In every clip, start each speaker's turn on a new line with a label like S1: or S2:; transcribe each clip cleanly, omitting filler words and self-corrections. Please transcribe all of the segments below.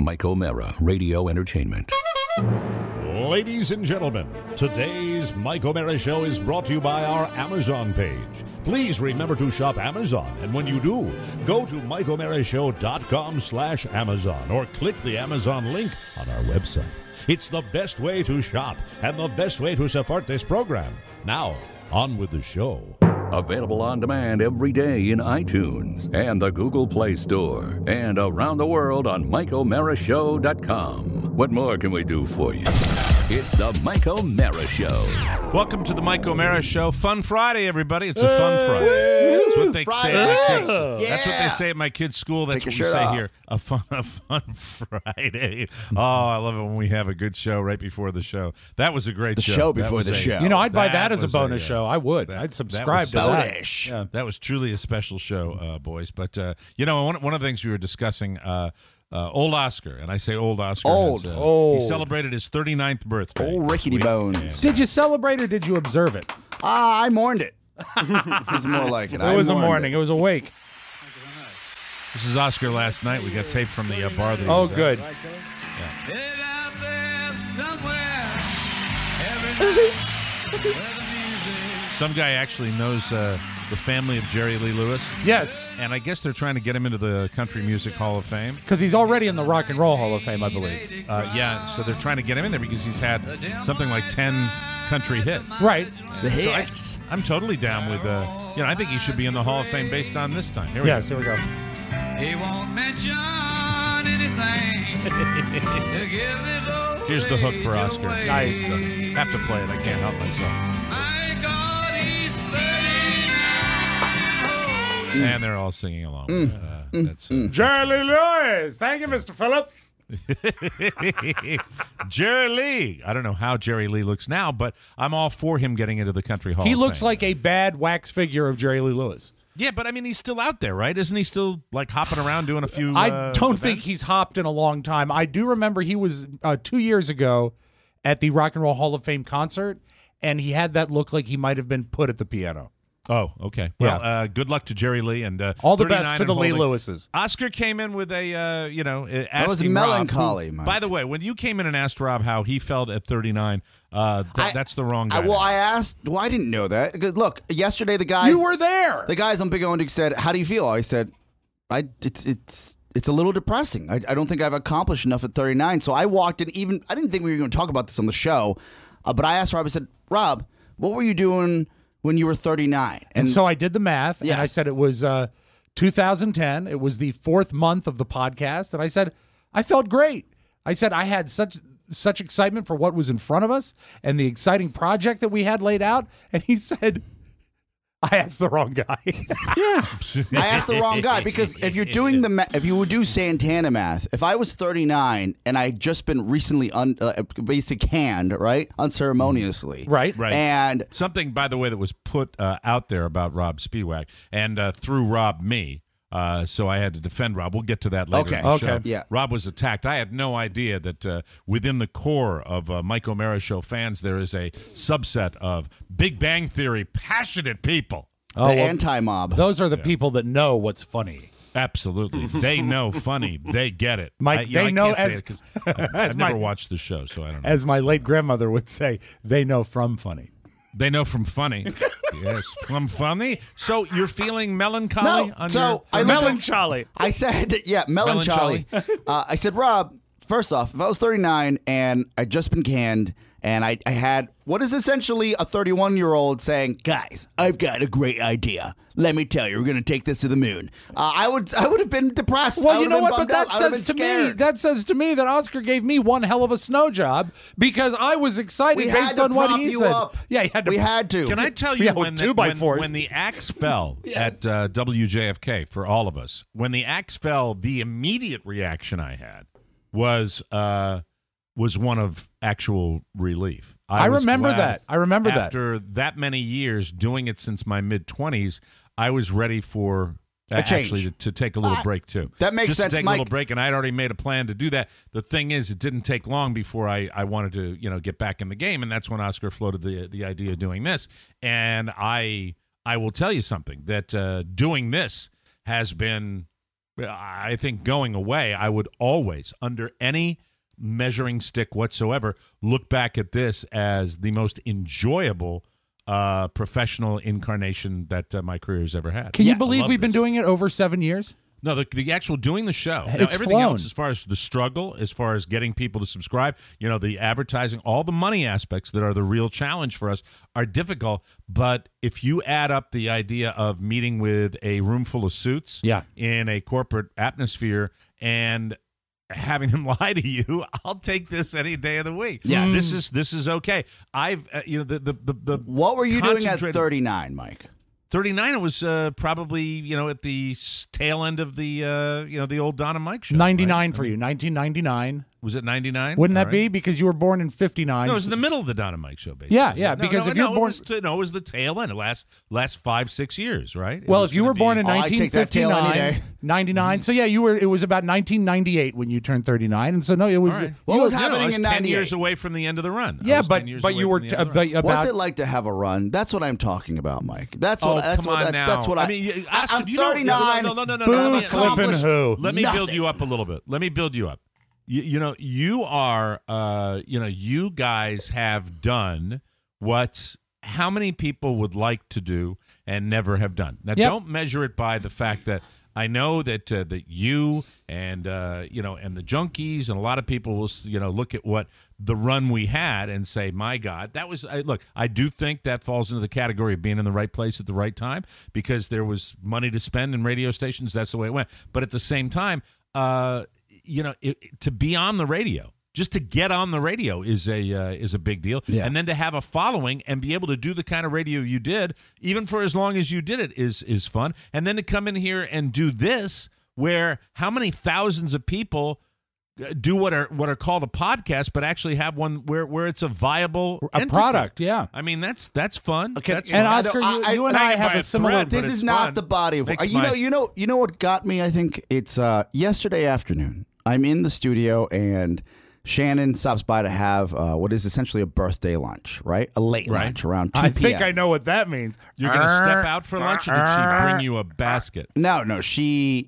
S1: Mike O'Mara, Radio Entertainment.
S2: Ladies and gentlemen, today's Mike O'Mara Show is brought to you by our Amazon page. Please remember to shop Amazon, and when you do, go to MikeO'MaraShow.com/Amazon or click the Amazon link on our website. It's the best way to shop and the best way to support this program. Now, on with the show.
S1: Available on demand every day in iTunes and the Google Play Store and around the world on MikeO'MaraShow.com. What more can we do for you? It's the Mike O'Mara Show.
S3: Welcome to the Mike O'Mara Show. Fun Friday, everybody. It's a fun Friday. That's what they say at my kids. That's what they say at my kids' school. That's what we say here. A fun Friday. Oh, I love it when we have a good show right before the show. That was a great show.
S4: The show before the show.
S5: You know, I'd buy that as a bonus show. I would. I'd subscribe to that.
S3: Yeah. That was truly a special show, boys. But, you know, one of the things we were discussing, old Oscar, and I say old Oscar. He celebrated his 39th birthday.
S4: Old rickety bones.
S5: Did you celebrate or did you observe it?
S4: I mourned it. It's more like it.
S5: It was a mourning. It was a wake.
S3: This is Oscar last night. We got tape from the bar that he was
S5: good.
S3: At. Some guy actually knows the family of Jerry Lee Lewis.
S5: Yes.
S3: And I guess they're trying to get him into the Country Music Hall of Fame.
S5: Because he's already in the Rock and Roll Hall of Fame, I believe.
S3: Yeah, so they're trying to get him in there because he's had something like 10 country hits.
S5: Right.
S4: The hits.
S3: I'm totally down with, I think he should be in the Hall of Fame based on this time. Here we go.
S5: Here we go.
S6: He won't mention anything.
S3: Here's the hook for Oscar.
S5: Nice.
S3: Have to play it. I can't help myself.
S6: My God, he's 39.
S3: And they're all singing along. That's
S5: Jerry Lee Lewis. Thank you, Mr. Phillips.
S3: Jerry Lee. I don't know how Jerry Lee looks now, but I'm all for him getting into the Country Hall.
S5: He
S3: of
S5: looks
S3: Fame.
S5: like a bad wax figure of Jerry Lee Lewis.
S3: Yeah, but I mean, he's still out there, right? Isn't he still like hopping around doing a few?
S5: I don't think he's hopped in a long time. I do remember he was 2 years ago at the Rock and Roll Hall of Fame concert, and he had that look like he might have been put at the piano.
S3: Oh, okay. Well, good luck to Jerry Lee and
S5: all the best to the Lee Lewises.
S3: Oscar came in with a,
S4: that was melancholy.
S3: Rob, by the way, when you came in and asked Rob how he felt at 39, that's the wrong guy.
S4: I asked. Well, I didn't know that. Because look, yesterday the guys.
S5: You were there.
S4: The guys on Big O and Duke said, "How do you feel?" I said, "It's a little depressing. I don't think I've accomplished enough at 39." So I walked in. I didn't think we were going to talk about this on the show, but I asked Rob. I said, "Rob, what were you doing when you were 39?
S5: And so I did the math,
S4: Yes.
S5: and I said it was 2010. It was the 4th month of the podcast, and I said I felt great. I said I had such excitement for what was in front of us and the exciting project that we had laid out. And he said, I asked the wrong guy.
S4: I asked the wrong guy because if you're doing if you would do Santana math, if I was 39 and I had just been recently basic canned, right, unceremoniously,
S5: right,
S4: and
S3: something, by the way, that was put out there about Rob Spiewak and through Rob me. So I had to defend Rob. We'll get to that later in the show.
S4: Yeah.
S3: Rob was attacked. I had no idea that within the core of Mike O'Mara Show fans, there is a subset of Big Bang Theory passionate people.
S4: The anti-mob.
S5: Those are the people that know what's funny.
S3: Absolutely. They know funny. They get it.
S5: Mike,
S3: I
S5: know
S3: can't
S5: as
S3: say it 'cause I've never watched the show, so I don't know.
S5: As my late grandmother would say, they know from funny.
S3: They know from funny. Yes, from funny. So you're feeling melancholy?
S4: No,
S5: melancholy.
S4: I said, melancholy. I said, Rob, first off, if I was 39 and I'd just been canned and I had what is essentially a 31-year-old saying, guys, I've got a great idea. Let me tell you, we're going to take this to the moon. I would have been depressed.
S5: Well, you know what? But that says to me that Oscar gave me one hell of a snow job because I was excited based on what he said. Yeah,
S4: we had to.
S3: Can I tell you when the axe fell
S5: yes.
S3: at WJFK for all of us? When the axe fell, the immediate reaction I had was one of actual relief.
S5: I remember that.
S3: After that many years doing it since my mid-20s, I was ready for actually to take a little break too.
S4: That makes
S3: just
S4: sense,
S3: to take
S4: Mike.
S3: a little break, and I'd already made a plan to do that. The thing is, it didn't take long before I wanted to get back in the game, and that's when Oscar floated the idea of doing this. And I will tell you something that doing this has been I think going away, I would always, under any measuring stick whatsoever, look back at this as the most enjoyable professional incarnation that my career has ever had.
S5: Can you
S3: I
S5: believe
S3: love
S5: we've been
S3: this.
S5: doing it over 7 years?
S3: No, the actual doing the show. Now,
S5: It's
S3: everything
S5: flown.
S3: else, as far as the struggle, as far as getting people to subscribe, the advertising, all the money aspects that are the real challenge for us are difficult. But if you add up the idea of meeting with a room full of suits in a corporate atmosphere and having them lie to you, I'll take this any day of the week.
S4: Yeah.
S3: This is okay. I've the
S4: What were you doing at
S3: concentrated-
S4: 39, Mike?
S3: 39, it was probably, at the tail end of the, the old Don and Mike show.
S5: 99
S3: right?
S5: for you, 1999.
S3: Was it 99?
S5: Wouldn't that
S3: All
S5: be?
S3: right.
S5: Because you were born in 59.
S3: No, it was in the middle of the Don and Mike show, basically.
S5: Yeah, because if you're born...
S3: It was the tail end. It last 5-6 years, right? It
S5: Well,
S3: was
S5: if you
S3: gonna
S5: were born in
S4: Oh, I'd take that tail any
S5: 1959,
S4: day.
S5: 99, so yeah, it was about 1998 when you turned 39, and so no, it was...
S3: All right.
S4: What was
S3: I
S4: happening
S3: was
S4: in
S3: 10
S4: 98?
S3: years away from the end of the run. I
S5: Yeah,
S3: was 10 years
S5: but
S3: away
S5: you
S3: from
S5: were
S3: the end of the run.
S5: about...
S4: What's it like to have a run? That's what I'm talking about, Mike. That's what.
S3: Come on now.
S4: That's what
S3: I mean, Austin,
S4: I'm
S3: you know-
S4: 39.
S3: No.
S5: Boo, flippin' who?
S3: Let me build
S4: Nothing.
S3: you up a little bit. Let me build you up. You are, you guys have done what how many people would like to do and never have done. Now,
S5: Yep.
S3: don't measure it by the fact that I know that that you and and the junkies and a lot of people will look at what the run we had and say, my God, that was look. I do think that falls into the category of being in the right place at the right time because there was money to spend in radio stations. That's the way it went. But at the same time, to be on the radio. Just to get on the radio is a big deal, and then to have a following and be able to do the kind of radio you did, even for as long as you did it, is fun. And then to come in here and do this, where how many thousands of people do what are called a podcast, but actually have one where it's a viable entity.
S5: product. Yeah,
S3: I mean that's fun.
S4: Okay,
S3: That's
S5: and
S3: fun.
S5: Oscar,
S4: I-
S5: you and I
S3: hanging
S5: have
S3: by
S5: a
S3: a
S5: similar.
S3: thread, but
S4: This
S3: it's
S4: is not
S3: fun.
S4: the body of
S3: Makes
S4: you
S3: my-
S4: know what got me. I think it's yesterday afternoon. I'm in the studio and Shannon stops by to have what is essentially a birthday lunch, right? A late
S3: Right.
S4: lunch around 2
S5: I
S4: p.m.
S5: think I know what that means.
S3: You're going to step out for lunch, or did she bring you a basket?
S4: No, she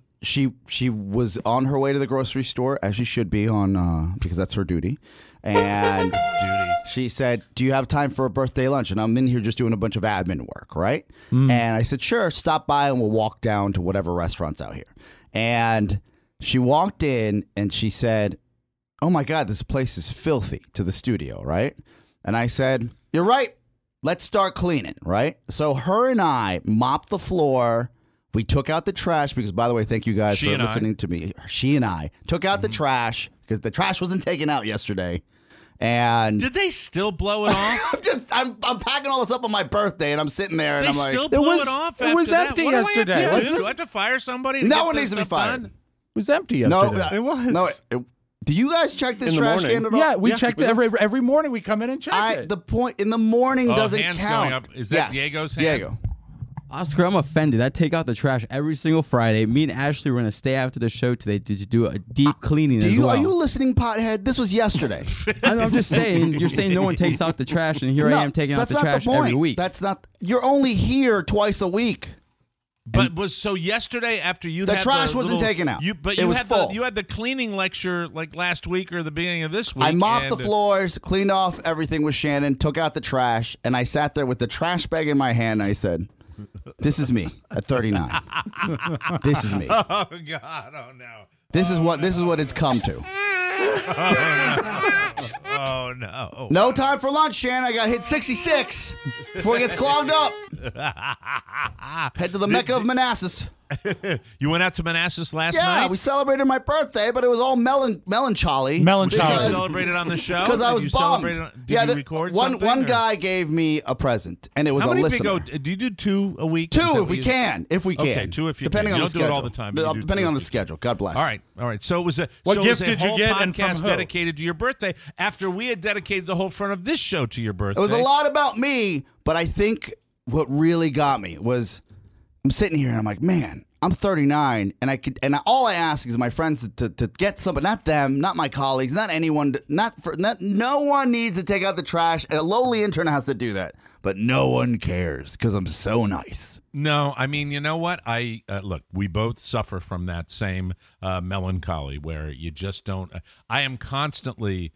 S4: was on her way to the grocery store as she should be on because that's her duty, and she said, "Do you have time for a birthday lunch?" And I'm in here just doing a bunch of admin work, right? And I said, "Sure, stop by and we'll walk down to whatever restaurant's out here." And she walked in and she said, "Oh my God, this place is filthy," to the studio, right? And I said, "You're right. Let's start cleaning," right? So her and I mopped the floor. We took out the trash because, by the way, thank you guys
S3: She
S4: for
S3: and I.
S4: listening to me. She and I took out the trash because the trash wasn't taken out yesterday. And
S3: Did they still blow it off?
S4: I'm packing all this up on my birthday, and I'm sitting there, and
S3: They
S4: I'm like,
S3: still blew
S5: was-
S3: it off.
S5: it was
S3: after that?
S5: empty
S3: What do I have to
S5: yesterday.
S3: do?
S5: Wasn't
S3: Do
S5: it?
S3: I have to fire somebody? To
S4: No
S3: get
S4: one
S3: this
S4: needs to be
S3: stuff
S4: fired.
S3: done?
S5: It was empty
S4: no,
S5: yesterday.
S7: It was.
S4: No, do you guys check this
S7: In the
S4: trash
S7: morning.
S4: can at all?
S5: Yeah, we checked it every morning. We come in and check it.
S4: The point in the morning
S3: Oh,
S4: doesn't
S3: hands
S4: count.
S3: going up. Is that
S4: Yes,
S3: Diego's hand?
S4: Diego.
S7: Oscar, I'm offended. I take out the trash every single Friday. Me and Ashley were going to stay after the show today to do a deep cleaning as well.
S4: Are you listening, pothead? This was yesterday.
S7: I'm just saying, you're saying no one takes out the trash, and here I am taking out
S4: that's
S7: the
S4: not
S7: trash
S4: the point.
S7: every week.
S4: That's not. You're only here twice a week.
S3: But was so yesterday after you
S4: The
S3: had
S4: trash
S3: the
S4: wasn't
S3: little-
S4: taken out.
S3: But
S4: It
S3: you
S4: was
S3: had
S4: full.
S3: you had the cleaning lecture like last week or the beginning of this week.
S4: I mopped the
S3: and-
S4: floors, cleaned off everything with Shannon, took out the trash, and I sat there with the trash bag in my hand. And I said, "This is me at 39. This is me.
S3: Oh God! Oh no!
S4: This is what it's come to."
S3: Oh no!
S4: No time for lunch, Shannon. I got hit 66 before it gets clogged up. Head to the Mecca of Manassas.
S3: You went out to Manassas last
S4: Yeah,
S3: night.
S4: we celebrated my birthday, but it was all melancholy.
S3: Did you
S5: Melancholy.
S3: celebrate it on the show?
S4: Because I
S3: Did
S4: was
S3: you
S4: bummed.
S3: celebrate it Did you record
S4: one
S3: something, or-
S4: guy gave me a present, and it was
S3: How
S4: a
S3: many
S4: listener.
S3: do you do 2 a week? Is that
S4: Two, if
S3: what
S4: we
S3: you-
S4: can. If we can.
S3: Okay, 2 if you
S4: depending
S3: can.
S4: on
S3: You
S4: the
S3: don't do it
S4: schedule.
S3: all the time, but you do
S4: Depending
S3: 2
S4: on
S3: if
S4: the
S3: you
S4: schedule. God bless.
S3: All right. So it was a
S5: What gift
S3: a
S5: did you
S3: whole
S5: get and from
S3: podcast
S5: who?
S3: dedicated to your birthday after we had dedicated the whole front of this show to your birthday.
S4: It was a lot about me, but I think what really got me was I'm sitting here and I'm like, man, I'm 39, and all I ask is my friends to get somebody, not them, not my colleagues, not anyone, no one needs to take out the trash. A lowly intern has to do that, but no one cares because I'm so nice.
S3: No, I mean, you know what? Look, we both suffer from that same melancholy where you just don't. I am constantly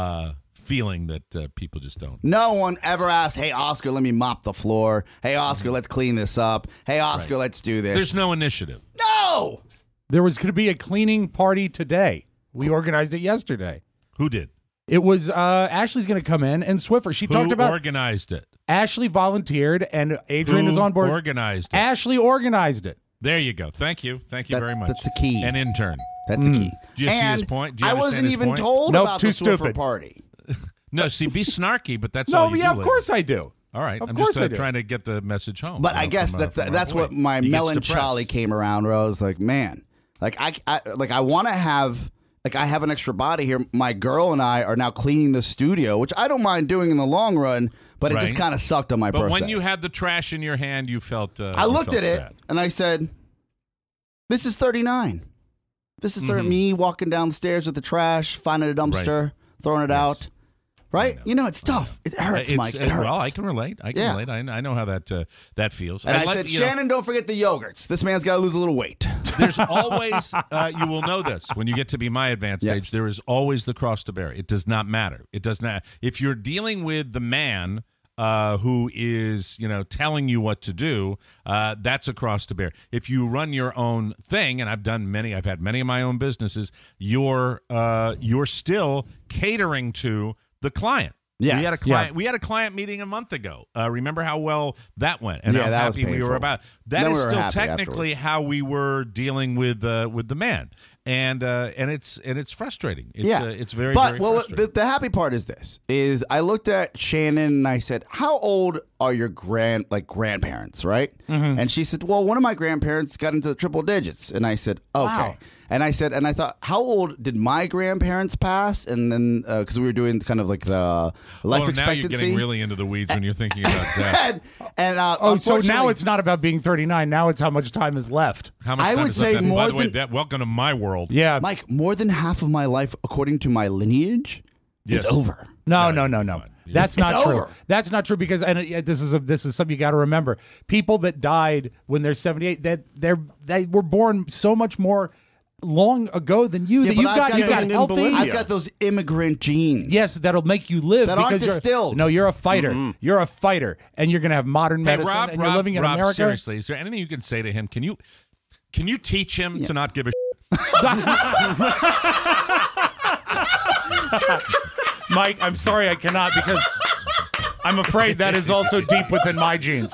S3: feeling that people just don't.
S4: No one ever asks, hey, Oscar, let me mop the floor. Hey, Oscar, let's clean this up. Hey, Oscar, let's do this.
S3: There's no initiative.
S4: No!
S5: There was going to be a cleaning party today. We organized it yesterday.
S3: Who did?
S5: It was Ashley's going to come in, and Swiffer. She talked about
S3: organized it.
S5: Ashley volunteered, and Adrian is on board.
S3: Organized it.
S5: Ashley organized it.
S3: There you go. Thank you very much.
S4: That's the key.
S3: An intern.
S4: That's the key.
S3: Do you see his point? Do you
S4: I
S3: understand
S4: wasn't
S3: his
S4: even
S3: point?
S4: told
S5: Nope,
S4: about
S5: too
S4: the Swiffer
S5: stupid.
S4: party.
S3: No, see, be snarky, but that's all
S5: No,
S3: you
S5: yeah,
S3: do.
S5: of course I do.
S3: All right,
S5: Of
S3: I'm
S5: course
S3: just
S5: I do.
S3: trying to get the message home.
S4: But I guess
S3: from our
S4: that's
S3: boy.
S4: what my
S3: He gets
S4: melancholy
S3: depressed.
S4: came around where I was like, man, like I want to have, like I have an extra body here. My girl and I are now cleaning the studio, which I don't mind doing in the long run, but it just
S3: Right.
S4: kind of sucked on my
S3: But
S4: birthday.
S3: when you had the trash in your hand, you felt.
S4: I looked at it and I said, this is 39. This is me walking down the stairs with the trash, finding a dumpster, throwing it out. Right? You know, it's tough. It hurts, Mike. It hurts.
S3: Well, I can relate. I can relate. I know how that feels.
S4: And I said, Shannon, don't forget the yogurts. This man's got to lose a little weight.
S3: There's always, you will know this when you get to be my advanced
S4: Yes.
S3: age, there is always the cross to bear. It does not matter. It does not. If you're dealing with the man who is, telling you what to do, that's a cross to bear. If you run your own thing, and I've had many of my own businesses, you're still catering to the client.
S4: Yes.
S3: We had a client meeting a month ago. Remember how well that went, and
S4: Yeah,
S3: how
S4: that was
S3: happy we
S4: painful.
S3: were about. That
S4: Then
S3: is
S4: we were
S3: still
S4: happy
S3: technically how we were dealing with the man, and it's frustrating. It's very
S4: But
S3: very
S4: well,
S3: frustrating.
S4: the happy part is this: is I looked at Shannon and I said, "How old are your grandparents?" Right?
S5: Mm-hmm.
S4: And she said, "Well, one of my grandparents got into triple digits." And I said, "Okay."
S5: Wow.
S4: And I said, and I thought, how old did my grandparents pass? And then because we were doing kind of like the life
S3: Now
S4: expectancy.
S3: you're getting really into the weeds when you're thinking about death.
S4: and
S5: So now
S4: unfortunately-
S5: it's not about being 39. Now it's how much time is left.
S3: How much
S4: I
S3: time
S4: would
S3: is left?
S4: say
S3: And
S4: more
S3: by the way,
S4: than-
S3: welcome to my world.
S5: Yeah.
S4: Mike, more than half of my life, according to my lineage,
S3: Yes.
S4: is over.
S5: No.
S3: fine.
S5: That's
S4: It's
S5: not true.
S4: over.
S5: That's not true because this is something you got to remember. People that died when they're 78, they were born so much more long ago than you.
S4: Yeah,
S5: that
S4: but
S5: you've
S4: I've
S5: got
S4: got
S5: you got
S4: those-
S5: healthy.
S4: I've got those immigrant genes.
S5: Yes, that'll make you live.
S4: That aren't
S5: because you're-
S4: distilled.
S5: No, you're a fighter. You're a fighter, and you're going to have modern
S3: Hey,
S5: medicine,
S3: Rob,
S5: and you're living in
S3: Rob,
S5: America.
S3: seriously, is there anything you can say to him? Can you teach him to not give a
S5: Mike, I'm sorry I cannot because I'm afraid that is also deep within my genes.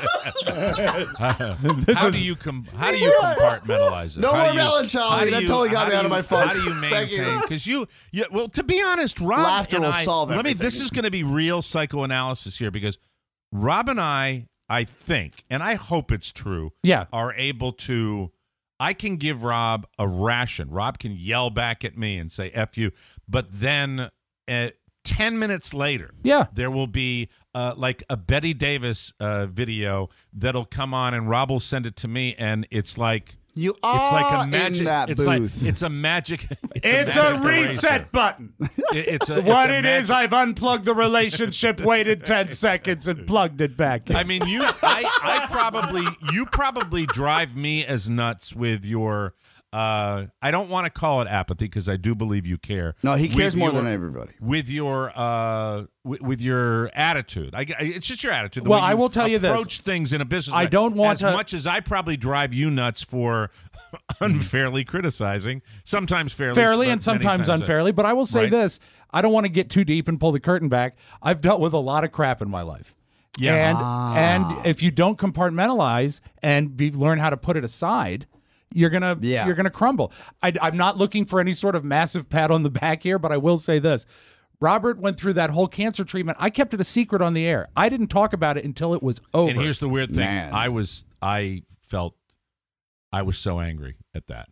S3: How do you compartmentalize it?
S4: No
S3: How
S4: more
S3: do you-
S4: melancholy.
S3: how do
S4: That
S3: you-
S4: totally got
S3: how
S4: me
S3: do
S4: out of
S3: you-
S4: my funk.
S3: How do you
S4: Thank you.
S3: maintain? Because well, to be honest, Rob
S4: Laughter
S3: and
S4: will
S3: I,
S4: solve everything.
S3: This is going to be real psychoanalysis here because Rob and I think, and I hope it's true,
S5: Yeah.
S3: are able to. I can give Rob a ration. Rob can yell back at me and say "F you," but then 10 minutes later,
S5: Yeah.
S3: there will be like a Betty Davis video that'll come on, and Rob will send it to me, and it's like
S4: You
S3: it's like
S4: are
S3: a magic.
S4: in that
S3: it's
S4: booth.
S3: like it's a magic.
S5: It's a
S3: magic eraser.
S5: reset button.
S3: It's a,
S5: What
S3: it's
S5: it
S3: a
S5: is, I've unplugged the relationship, waited 10 seconds, and plugged it back in.
S3: I mean, you probably drive me as nuts with your. I don't want to call it apathy because I do believe you care.
S4: No, he cares
S3: With
S4: more
S3: your-
S4: than everybody.
S3: With your with your attitude. It's just your attitude. The
S5: Well,
S3: way
S5: I
S3: you
S5: will tell you this.
S3: approach things in a business.
S5: I
S3: way.
S5: don't want
S3: as
S5: to-
S3: much as I probably drive you nuts for unfairly criticizing, sometimes fairly,
S5: fairly
S3: but
S5: and
S3: many
S5: sometimes
S3: times,
S5: unfairly, but I will say
S3: Right.
S5: this. I don't want to get too deep and pull the curtain back. I've dealt with a lot of crap in my life.
S3: Yeah.
S5: And if you don't compartmentalize and learn how to put it aside, you're gonna crumble. I'm not looking for any sort of massive pat on the back here, but I will say this. Robert went through that whole cancer treatment. I kept it a secret on the air. I didn't talk about it until it was over.
S3: And here's the weird thing.
S4: Man.
S3: I felt I was so angry at that.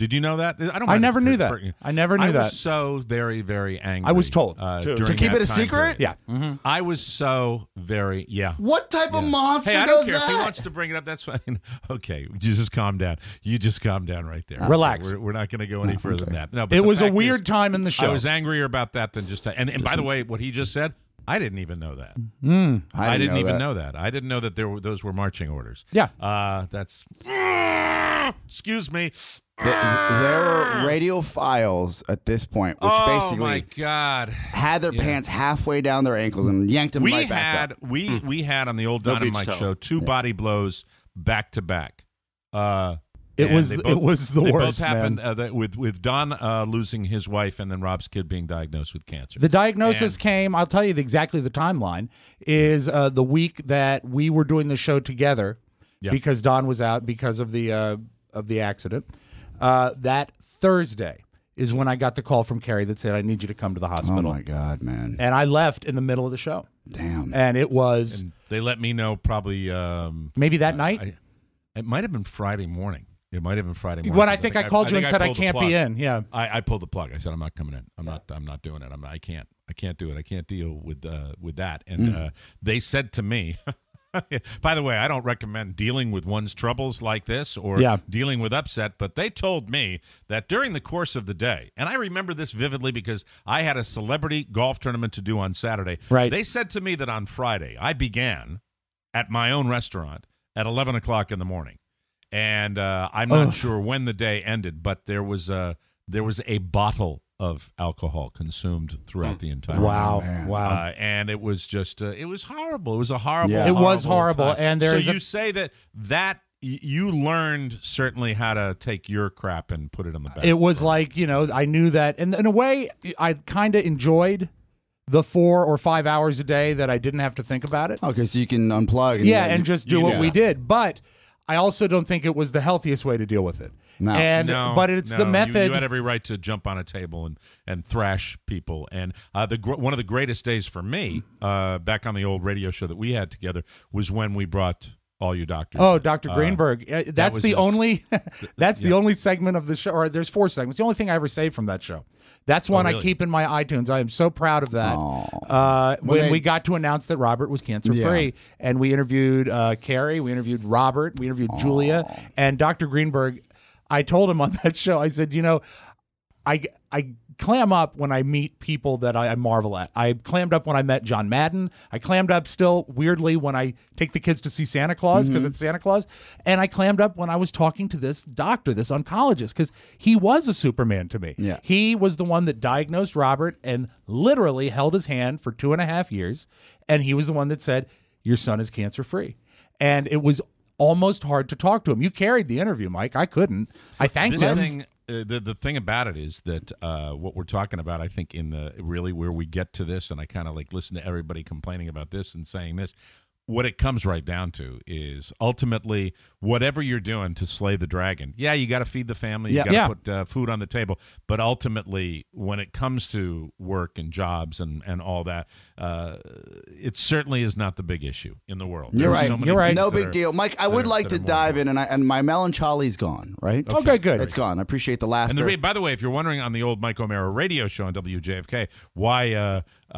S3: Did you know that? I don't.
S5: I
S3: mind
S5: never
S3: if-
S5: knew
S3: for-
S5: that. I never knew
S3: I
S5: that.
S3: was so very, very angry.
S5: I was told,
S3: during
S4: To keep
S3: that
S4: it a
S3: time
S4: secret?
S3: period.
S5: Yeah.
S3: I was so very
S4: What type of monster
S3: Hey, I don't
S4: does
S3: care if he
S4: that?
S3: wants to bring it up. That's fine. Okay, you just calm down. You just calm down right there.
S5: Relax.
S3: We're not going to go any further than that. No, but
S5: It
S3: the
S5: was a
S3: fact
S5: weird
S3: is,
S5: time in the show.
S3: I was angrier about that than just. And by the way, what he just said, I didn't even know that. I didn't even know that. I didn't know that those were marching orders.
S5: Yeah.
S3: That's. Excuse me.
S4: There were radio files at this point, which
S3: Oh
S4: basically
S3: my God.
S4: had their pants halfway down their ankles and yanked them right back up.
S3: We had on the old
S8: No
S3: Dynamite
S8: beach towel.
S3: show 2 body blows back to back.
S5: It
S3: and
S5: was
S3: they
S5: the worst,
S3: They both happened
S5: man.
S3: with Don losing his wife and then Rob's kid being diagnosed with cancer.
S5: The diagnosis
S3: And-
S5: came. I'll tell you exactly the timeline. Is the week that we were doing the show together,
S3: Yeah.
S5: because Don was out because of the accident. That Thursday is when I got the call from Carrie that said, "I need you to come to the
S4: Oh
S5: hospital."
S4: my God, man!
S5: And I left in the middle of the show,
S4: Damn.
S5: and it was
S3: And they let me know probably
S5: maybe that night
S3: it might have been Friday morning. It might have been Friday morning.
S5: when I
S3: 'cause
S5: think I called you and said I
S3: pulled the
S5: can't
S3: plug.
S5: be in. Yeah.
S3: I pulled the plug. I said I'm not coming in. I'm not doing it. I can't do it. I can't deal with that. And they said to me, by the way, I don't recommend dealing with one's troubles like this or dealing with upset, but they told me that during the course of the day, and I remember this vividly because I had a celebrity golf tournament to do on Saturday.
S5: Right.
S3: They said to me that on Friday I began at my own restaurant at 11 o'clock in the morning. And I'm not sure when the day ended, but there was a bottle of alcohol consumed throughout the entire
S5: Wow.
S3: night.
S5: Wow.
S3: And it was just it was horrible. It was a horrible.
S4: Yeah.
S5: It was horrible,
S3: time.
S5: and
S3: so
S5: there's
S3: you say that you learned certainly how to take your crap and put it on the back.
S5: It was like, I knew that, and in a way, I kind of enjoyed the 4 or 5 hours a day that I didn't have to think about it.
S4: Okay, so you can unplug.
S5: And just do what we
S4: yeah.
S5: did. But I also don't think it was the healthiest way to deal with it.
S4: No.
S5: But it's the method.
S3: You had every right to jump on a table and thrash people. And one of the greatest days for me, back on the old radio show that we had together, was when we brought all you doctors.
S5: Oh,
S3: in.
S5: Dr. Greenberg. That's
S3: was
S5: the
S3: his-
S5: only that's the only segment of the show, or there's 4 segments. The only thing I ever saved from that show. That's one I
S3: really?
S5: keep in my iTunes. I am so proud of that. When we got to announce that Robert was cancer-free, and we interviewed Carrie, we interviewed Robert, we interviewed Julia, and Dr. Greenberg. I told him on that show, I said, I clam up when I meet people that I marvel at. I clammed up when I met John Madden. I clammed up still weirdly when I take the kids to see Santa Claus because it's Santa Claus. And I clammed up when I was talking to this doctor, this oncologist, because he was a Superman to me.
S4: Yeah.
S5: He was the one that diagnosed Robert and literally held his hand for 2.5 years. And he was the one that said, your son is cancer free. And it was almost hard to talk to him. You carried the interview, Mike. I couldn't. I thanked
S3: This
S5: him.
S3: thing, the thing about it is that what we're talking about, I think, in the really where we get to this, and I kind of like listen to everybody complaining about this and saying this. What it comes right down to is ultimately whatever you're doing to slay the dragon. Yeah, you got to feed the family. You got to put food on the table. But ultimately, when it comes to work and jobs and all that, it certainly is not the big issue in the world.
S4: You're
S3: There are
S4: right.
S3: so many
S5: You're right.
S3: things
S4: No
S3: that
S4: big
S3: are-
S4: deal, Mike. I
S3: that
S4: would
S3: are-
S4: like
S3: that
S4: to
S3: are more
S4: dive in,
S3: important.
S4: and my melancholy's gone. Right?
S5: Okay, good.
S4: It's gone. I appreciate the laughter.
S3: And by the way, if you're wondering on the old Mike O'Mara radio show on WJFK, why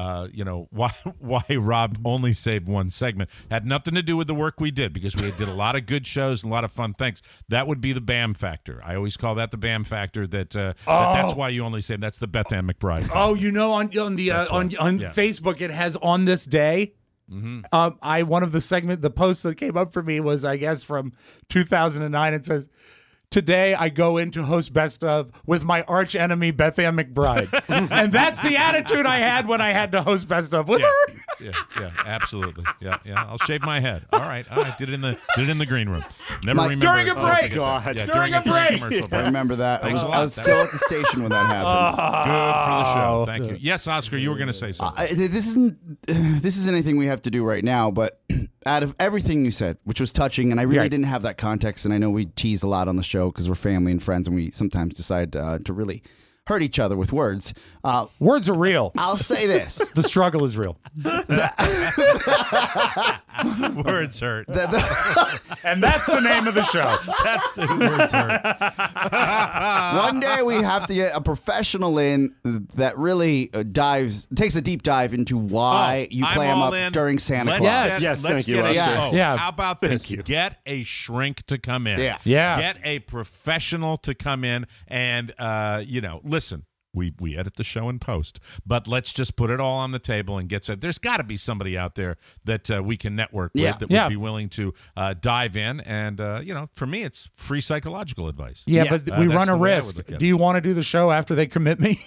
S3: Rob only saved one segment had nothing to do with the work we did because we did a lot of good shows and a lot of fun things. That would be the BAM factor. I always call that the BAM factor. That's why you only saved. That's the Beth Ann McBride factor.
S5: Oh, on Facebook it has on this day. One of the posts that came up for me was, I guess, from 2009. It says, "Today I go in to host Best of with my arch enemy Beth Ann McBride," and that's the attitude I had when I had to host Best of with her.
S3: Yeah, absolutely. Yeah. I'll shave my head. All right. Did it in the green room. Never
S4: Mike,
S3: remember
S5: during a break.
S8: God.
S3: Yeah,
S5: During a
S3: commercial
S5: break.
S3: break.
S4: I remember that. I
S3: Thanks
S4: was,
S3: a lot.
S4: I was still at the station when that happened.
S3: Good for the show. Thank you. Yes, Oscar, you were going to say something.
S4: This isn't anything we have to do right now, but out of everything you said, which was touching, and I really didn't have that context, and I know we tease a lot on the show because we're family and friends, and we sometimes decide to really hurt each other with words.
S5: Words are real.
S4: I'll say this.
S5: The struggle is real.
S3: Words hurt.
S5: And that's the name of the show.
S3: That's the words hurt.
S4: One day we have to get a professional in that really takes a deep dive into why you
S3: I'm
S4: clam
S3: all
S4: up
S3: in.
S4: during Santa
S3: Let's
S4: Claus.
S3: get-
S8: Yes,
S3: let's
S8: thank you,
S3: get a-
S8: Oscar.
S3: oh,
S5: Yeah.
S3: How about this?
S8: you.
S3: Get a shrink to come in.
S4: Yeah.
S3: Get a professional to come in and, listen. We edit the show in post, but let's just put it all on the table and get to. There's got to be somebody out there that we can network with that would be willing to dive in. And, for me, it's free psychological advice.
S5: Yeah, but we
S3: that's
S5: run a
S3: the way I would
S5: risk.
S3: look at
S5: Do
S3: it.
S5: you want to do the show after they commit me?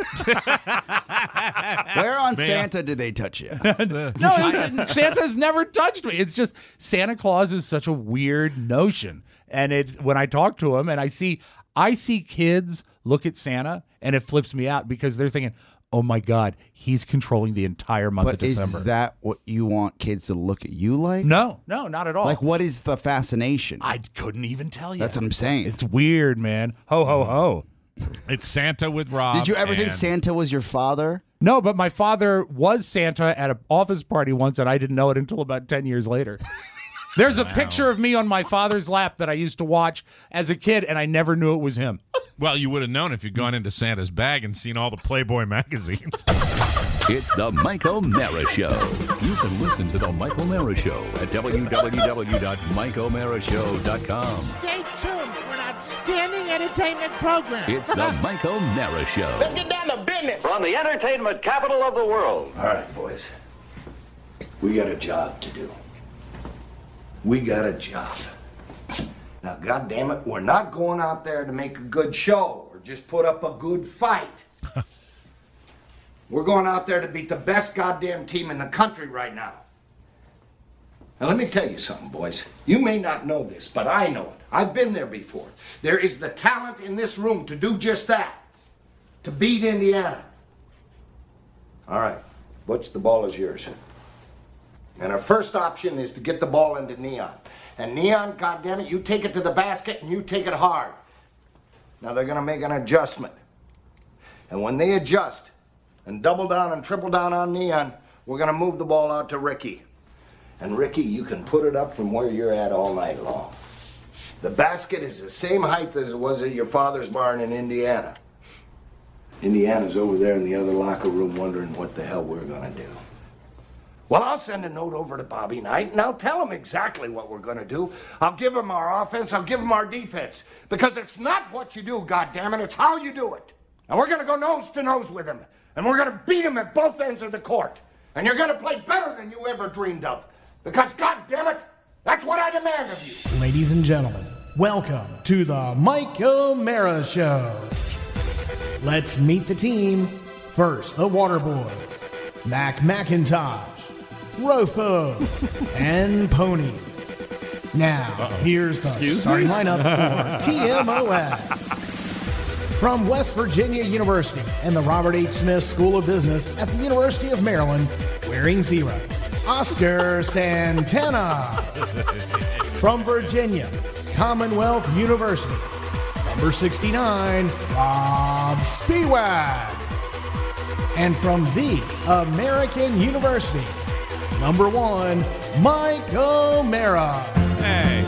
S4: Where on Santa did they touch you?
S5: No, Santa's never touched me. It's just Santa Claus is such a weird notion. And when I talk to him and I see kids look at Santa and it flips me out because they're thinking, oh my God, he's controlling the entire month of
S4: But
S5: December.
S4: is that what you want kids to look at you like?
S5: No, not at all.
S4: Like, what is the fascination?
S5: I couldn't even tell you.
S4: That's what I'm saying.
S5: It's weird, man. Ho, ho, ho.
S3: It's Santa with Rob.
S4: Did you ever think
S3: and-
S4: Santa was your father?
S5: No, but my father was Santa at an office party once, and I didn't know it until about 10 years later. There's a picture of me on my father's lap that I used to watch as a kid, and I never knew it was him.
S3: Well, you would have known if you'd gone into Santa's bag and seen all the Playboy magazines.
S1: It's the Mike O'Mara Show. You can listen to the Mike O'Mara Show at www.mikeomarashow.com.
S9: Stay tuned for an outstanding entertainment program.
S1: It's the Mike O'Mara Show.
S9: Let's get down to business.
S10: From the entertainment capital of the world.
S11: All right, boys. We got a job to do. We got a job. Now, goddammit, we're not going out there to make a good show or just put up a good fight. We're going out there to beat the best goddamn team in the country right now. Now, let me tell you something, boys. You may not know this, but I know it. I've been there before. There is the talent in this room to do just that. To beat Indiana. All right. Butch, the ball is yours. And our first option is to get the ball into Neon. And Neon, goddammit, you take it to the basket and you take it hard. Now they're gonna make an adjustment. And when they adjust and double down and triple down on Neon, we're gonna move the ball out to Ricky. And Ricky, you can put it up from where you're at all night long. The basket is the same height as it was at your father's barn in Indiana. Indiana's over there in the other locker room wondering what the hell we're gonna do. Well, I'll send a note over to Bobby Knight, and I'll tell him exactly what we're going to do. I'll give him our offense, I'll give him our defense. Because it's not what you do, goddammit, it's how you do it. And we're going to go nose to nose with him. And we're going to beat him at both ends of the court. And you're going to play better than you ever dreamed of. Because, goddammit, that's what I demand of you.
S12: Ladies and gentlemen, welcome to the Mike O'Mara Show. Let's meet the team. First, the Waterboys, Mac McIntosh, Rofo, and Pony. Now, here's the starting lineup for TMOS. From West Virginia University and the Robert H. Smith School of Business at the University of Maryland, wearing 0, Oscar Santana. From Virginia, Commonwealth University, number 69, Bob Spiewak. And from the American University, number 1, Mike O'Mara.
S3: Hey.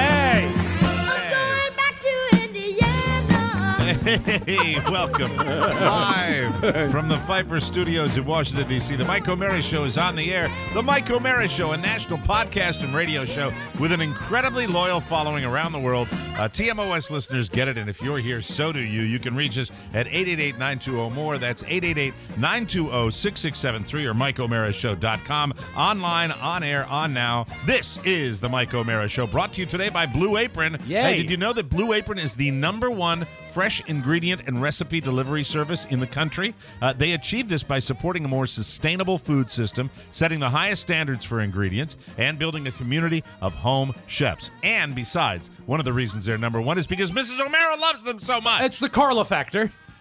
S3: Hey, welcome. Live from the Pfeiffer Studios in Washington, D.C., the Mike O'Mara Show is on the air. The Mike O'Mara Show, a national podcast and radio show with an incredibly loyal following around the world. TMOS listeners get it, and if you're here, so do you. You can reach us at 888-920-MORE. That's 888-920-6673 or MikeO'MaraShow.com. Online, on air, on now. This is the Mike O'Mara Show, brought to you today by Blue Apron.
S5: Yay.
S3: Hey, did you know that Blue Apron is the #1 fresh ingredient and recipe delivery service in the country? They achieved this by supporting a more sustainable food system, setting the highest standards for ingredients, and building a community of home chefs. And besides, one of the reasons they're #1 is because Mrs. O'Mara loves them so much.
S5: It's the Carla factor.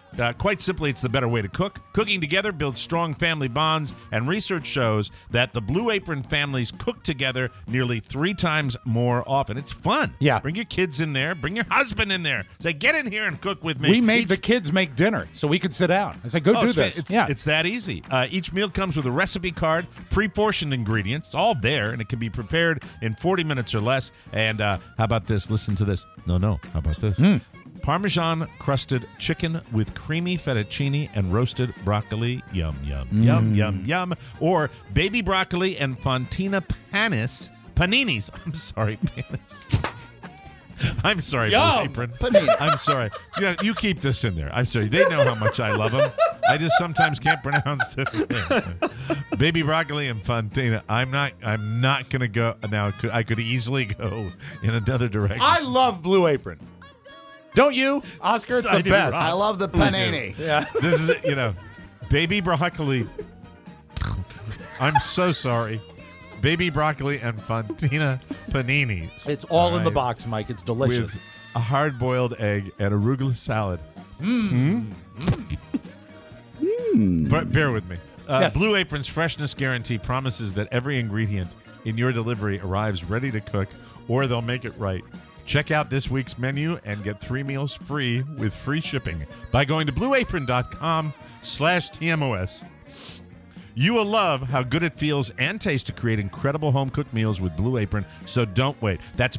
S3: Quite simply, it's the better way to cook. Cooking together builds strong family bonds, and research shows that the Blue Apron families cook together nearly 3 times more often. It's fun.
S5: Yeah.
S3: Bring your kids in there. Bring your husband in there. Say, get in here and cook with me.
S5: We made the kids make dinner so we could sit down. I said, go do this.
S3: It's that easy. Each meal comes with a recipe card, pre-portioned ingredients. It's all there, and it can be prepared in 40 minutes or less. And how about this? Listen to this. No. How about this? Parmesan-crusted chicken with creamy fettuccine and roasted broccoli. Yum, yum, yum, yum, yum. Or baby broccoli and fontina paninis. I'm sorry, panis. I'm sorry, Blue Apron.
S4: Panini.
S3: I'm sorry. Yeah, you keep this in there. I'm sorry. They know how much I love them. I just sometimes can't pronounce it. Baby broccoli and fontina. I'm not going to go now. I could easily go in another direction.
S5: I love Blue Apron. Don't you, Oscar? It's the best.
S4: I love the panini.
S5: Yeah.
S3: This is baby broccoli. I'm so sorry. Baby broccoli and fontina paninis.
S5: It's all in the box, Mike. It's delicious.
S3: With a hard-boiled egg and arugula salad. But bear with me.
S5: Yes.
S3: Blue Apron's freshness guarantee promises that every ingredient in your delivery arrives ready to cook, or they'll make it right. Check out this week's menu and get 3 meals free with free shipping by going to blueapron.com/TMOS. You will love how good it feels and tastes to create incredible home-cooked meals with Blue Apron, so don't wait. That's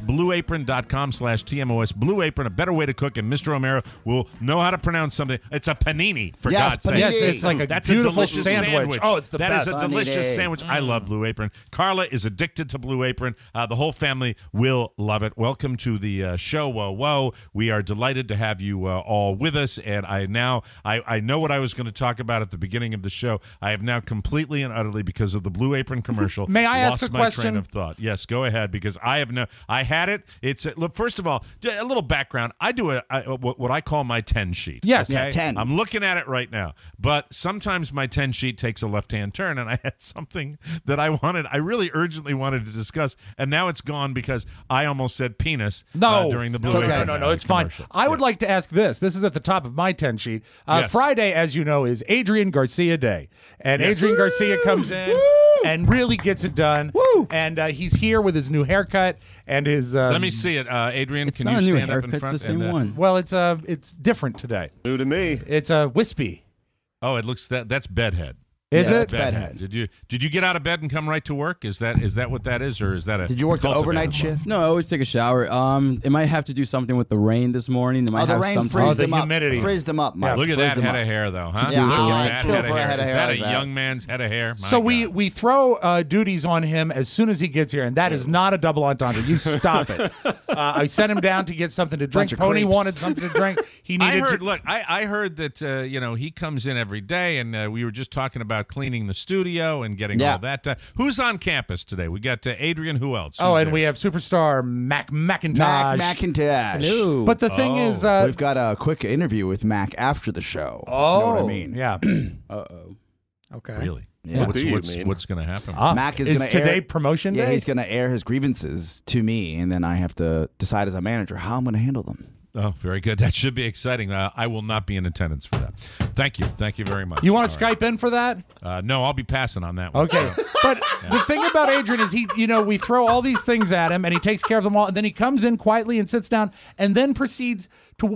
S3: blueapron.com/TMOS. Blue Apron, a better way to cook, and Mr. O'Mara will know how to pronounce something. It's a panini, for God's sake.
S5: Yes, it's like
S3: That's
S5: beautiful
S3: a delicious sandwich.
S5: Oh, it's the best.
S3: That is a delicious sandwich. I love Blue Apron. Carla is addicted to Blue Apron. The whole family will love it. Welcome to the show, Whoa. We are delighted to have you all with us, and I know what I was going to talk about at the beginning of the show. I have now completely and utterly, because of the Blue Apron commercial,
S5: May I
S3: lost
S5: ask a
S3: my
S5: question?
S3: train of thought. Yes, go ahead, because I had it. It's look. First of all, a little background. I do what I call my 10 sheet.
S5: Yes,
S3: okay?
S4: yeah, 10.
S3: I'm looking at it right now, but sometimes my 10 sheet takes a left-hand turn, and I had something that I really urgently wanted to discuss, and now it's gone because I almost said penis during the Blue Apron.
S5: No, it's fine.
S3: commercial.
S5: I would like to ask this. This is at the top of my 10 sheet.
S3: Yes.
S5: Friday, as you know, is Adrian Garcia Day. And
S3: Yes.
S5: Adrian Garcia comes in and really gets it done.
S7: Woo!
S5: And he's here with his new haircut and his...
S3: Let me see it, Adrian.
S7: It's
S3: Can
S7: not
S3: you
S7: a new
S3: stand up in
S7: haircut.
S3: front?
S7: It's the same
S3: and,
S7: one.
S5: Well, it's different today.
S8: New to me.
S5: It's a wispy.
S3: Oh, it looks that's bedhead.
S5: Is
S4: Yeah,
S5: it?
S4: it's bedhead.
S3: Did you get out of bed and come right to work? Is that what that is, or is that a?
S4: Did you work the
S3: cultivated
S4: overnight
S3: one?
S4: shift?
S7: No, I always take a shower. It might have to do something with the rain this morning. It might
S4: Oh, the
S7: have
S4: rain
S7: something.
S4: frizzed
S5: the
S4: them up.
S5: humidity.
S4: Frizzed them up, Mike.
S3: Look at that
S4: Frizzed them
S3: head
S4: up.
S3: of hair, though, huh?
S4: Yeah,
S3: Look
S4: I'd
S3: at
S4: kill
S3: that
S4: for a head of
S3: Is
S4: hair
S3: that
S4: like
S3: a
S4: that.
S3: young man's head of hair? My
S5: So
S3: God.
S5: we throw duties on him as soon as he gets here, and that is not a double entendre. You stop it. I sent him down to get something to drink.
S4: Bunch of
S5: Pony
S4: creeps.
S5: wanted something to drink. He needed
S3: I heard that he comes in every day, and we were just talking about cleaning the studio and getting
S4: Yeah.
S3: all that done. Who's on campus today? We got Adrian. Who else?
S5: Oh,
S3: Who's
S5: and
S3: there?
S5: we have superstar Mac McIntosh.
S4: Mac McIntosh.
S5: But the thing is,
S4: We've got a quick interview with Mac after the show. You know what I mean?
S5: Yeah.
S7: Uh-oh.
S5: Okay.
S3: Really?
S4: Yeah.
S8: What do you mean?
S3: What's going to happen?
S4: Mac is gonna
S5: today
S4: air-
S5: promotion
S4: Yeah,
S5: day?
S4: he's going to air his grievances to me, and then I have to decide as a manager how I'm going to handle them.
S3: Oh, very good. That should be exciting. I will not be in attendance for that. Thank you. Thank you very much.
S5: You want to
S3: All right.
S5: Skype in for that?
S3: No, I'll be passing on that one.
S5: Okay. But the thing about Adrian is we throw all these things at him and he takes care of them all. And then he comes in quietly and sits down and then proceeds to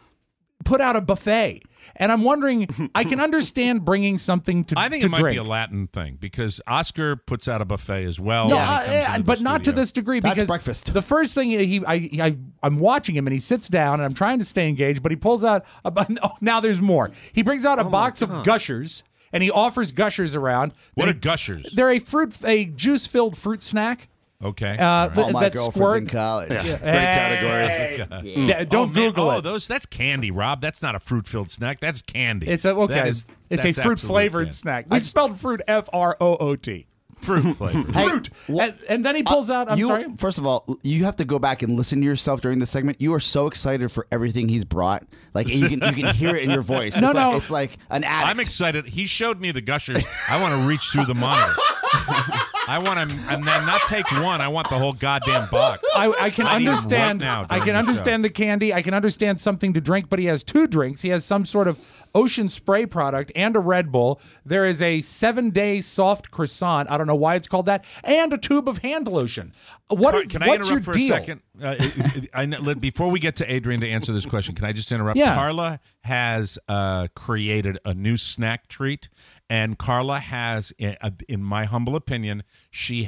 S5: put out a buffet. And I'm wondering, I can understand bringing something to
S3: I think
S5: to
S3: it might
S5: drink.
S3: be a Latin thing because Oscar puts out a buffet as well.
S5: No,
S3: when he comes into the
S5: but not to
S3: studio.
S5: this degree
S4: That's
S5: because
S4: breakfast.
S5: the first thing I'm watching him and he sits down and I'm trying to stay engaged, but he pulls out now there's more. He brings out a box of Gushers and he offers Gushers around.
S3: What are Gushers?
S5: They're a juice-filled fruit snack.
S3: Okay.
S4: All my
S5: that
S4: girlfriends
S5: squirt.
S4: in college.
S8: Great category.
S5: Don't Google it.
S3: Oh, that's candy, Rob. That's not a fruit-filled snack. That's candy.
S5: It's a
S3: That's
S5: fruit flavored
S3: absolute
S5: snack. We spelled fruit F-R-O-O-T.
S3: fruit flavor.
S4: Hey,
S5: Fruit.
S4: wha-
S5: And then he pulls out. I'm sorry.
S4: First of all, you have to go back and listen to yourself during the segment. You are so excited for everything he's brought. Like you can hear it in your voice.
S5: No.
S4: It's like an addict.
S3: I'm excited. He showed me the Gushers. I want to reach through the monitor. I want to, and then not take one. I want the whole goddamn box.
S5: I can
S3: I need 'em
S5: understand.
S3: right now
S5: I
S3: during
S5: can
S3: the
S5: understand the candy. I can understand something to drink, but he has 2 drinks. He has some sort of Ocean Spray product and a Red Bull. There is a 7-day soft croissant. I don't know why it's called that, and a tube of hand lotion. What's
S3: I
S5: your
S3: interrupt for
S5: deal?
S3: a second? Before we get to Adrian to answer this question, can I just interrupt?
S5: Yeah.
S3: Carla has created a new snack treat, and Carla has, in my humble opinion, she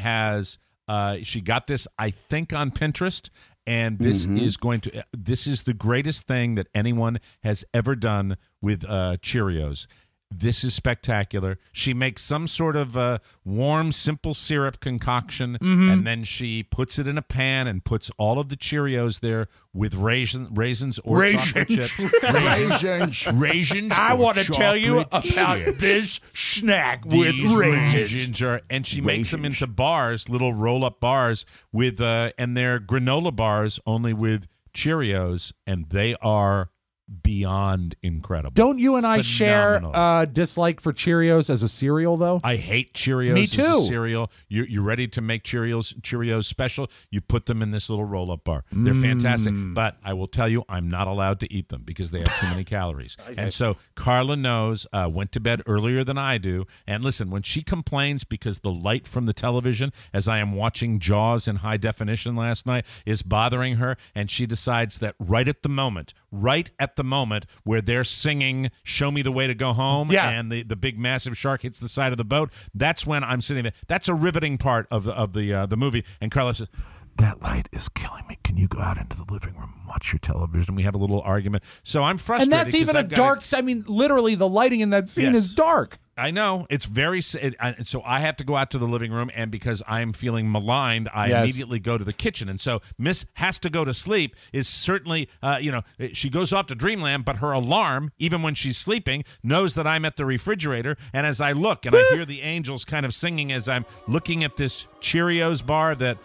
S3: got this, I think, on Pinterest. And this this is the greatest thing that anyone has ever done with Cheerios. This is spectacular. She makes some sort of warm, simple syrup concoction, and then she puts it in a pan and puts all of the Cheerios there with raisins or chocolate chips. Raisins.
S5: I
S3: or
S5: want to tell you
S3: chocolate
S5: about
S3: chips.
S5: this snack with
S3: These
S5: raisins.
S3: and she makes them into bars, little roll-up bars with, and they're granola bars only with Cheerios, and they are beyond incredible.
S5: Don't you and I
S3: Phenomenal.
S5: share dislike for Cheerios as a cereal, though?
S3: I hate Cheerios
S5: Me
S3: as
S5: too.
S3: a cereal. You're ready to make Cheerios special. You put them in this little roll-up bar. They're fantastic. But I will tell you, I'm not allowed to eat them because they have too many calories. And so Carla knows, went to bed earlier than I do. And listen, when she complains because the light from the television, as I am watching Jaws in high definition last night, is bothering her, and she decides that right at the moment where they're singing "Show Me the Way to Go Home," and the big massive shark hits the side of the boat, that's when I'm sitting there. That's a riveting part of the movie. And Carla says, "That light is killing me. Can you go out into the living room and watch your television?" We have a little argument. So I'm frustrated.
S5: And that's even a dark. I mean, literally, the lighting in that scene is dark.
S3: I know. It's very so I have to go out to the living room, and because I'm feeling maligned, I immediately go to the kitchen. And so Miss has to go to sleep is certainly, she goes off to dreamland, but her alarm, even when she's sleeping, knows that I'm at the refrigerator. And as I look, and I hear the angels kind of singing as I'm looking at this Cheerios bar that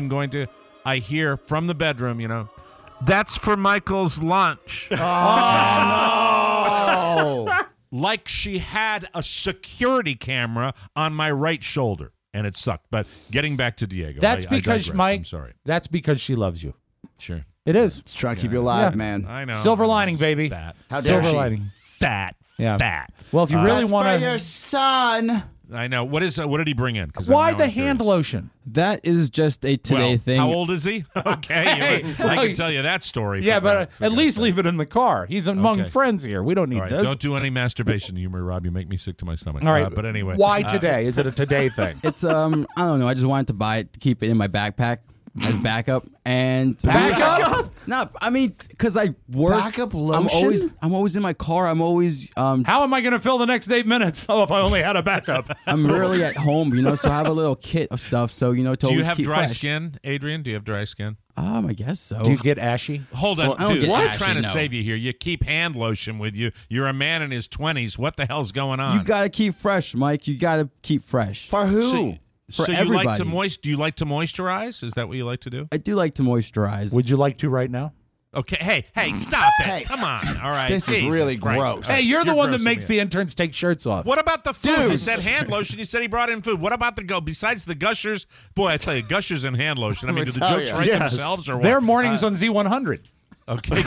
S3: I hear from the bedroom, "That's for Michael's lunch."
S4: Oh, no.
S3: Like she had a security camera on my right shoulder, and it sucked. But getting back to Diego,
S5: That's
S3: I
S5: because,
S3: digress.
S5: Mike,
S3: I'm sorry.
S5: That's because she loves you.
S3: Sure.
S5: It is.
S4: It's trying to keep you alive, man.
S3: I know.
S5: Silver lining, baby.
S3: Fat.
S4: How dare
S5: Silver
S4: she?
S5: lining.
S3: Fat.
S5: Well, if you really
S4: That's
S5: want
S4: for your
S5: to.
S4: son.
S3: I know. What did he bring in? 'Cause
S5: Why
S3: now
S5: the
S3: I'm
S5: hand
S3: curious.
S5: lotion?
S7: That is just a today
S3: Well,
S7: thing.
S3: How old is he? Okay. I can tell you that story.
S5: Yeah,
S3: for
S5: but
S3: God-
S5: at least leave it in the car. He's among
S3: Okay.
S5: friends here. We don't need
S3: All right,
S5: this.
S3: don't do any masturbation humor, Rob. You make me sick to my stomach.
S5: All right.
S3: But anyway.
S5: Why today? Is it a today thing?
S7: It's I don't know. I just wanted to buy it to keep it in my backpack as backup. And
S4: Backup?
S7: No, I mean, because I work.
S4: Backup lotion?
S7: I'm always in my car. I'm always
S5: How am I going to fill the next 8 minutes? Oh, if I only had a backup.
S7: I'm rarely at home, so I have a little kit of stuff. So to
S3: Do you
S7: always
S3: have
S7: keep
S3: dry
S7: fresh.
S3: skin, Adrian? Do you have dry skin?
S7: I guess so.
S5: Do you get ashy?
S3: Hold on,
S7: Well, I don't
S3: dude.
S7: get
S3: I'm
S7: ashy,
S3: trying to
S7: no.
S3: save you here. You keep hand lotion with you. You're a man in his 20s. What the hell's going on?
S7: You gotta keep fresh, Mike. You gotta keep fresh.
S4: For who?
S3: So
S7: For
S3: you
S7: everybody.
S3: like to do you like to moisturize? Is that what you like to do?
S7: I do like to moisturize.
S5: Would you like to right now?
S3: Okay. Hey, stop it.
S4: Hey.
S3: Come on. All right.
S4: This is
S3: Jesus
S4: really
S3: Christ.
S4: gross.
S5: Hey, you're the one that
S3: grossing
S5: makes
S3: me
S5: the interns take shirts off.
S3: What about the food? You
S4: Dude.
S3: said hand lotion. You said he brought in food. What about besides the Gushers? Boy, I tell you, Gushers and hand lotion. I mean, do the
S4: tell
S3: jokes
S4: ya.
S3: write
S5: Yes.
S3: themselves or what?
S5: They're mornings on Z100.
S3: Okay.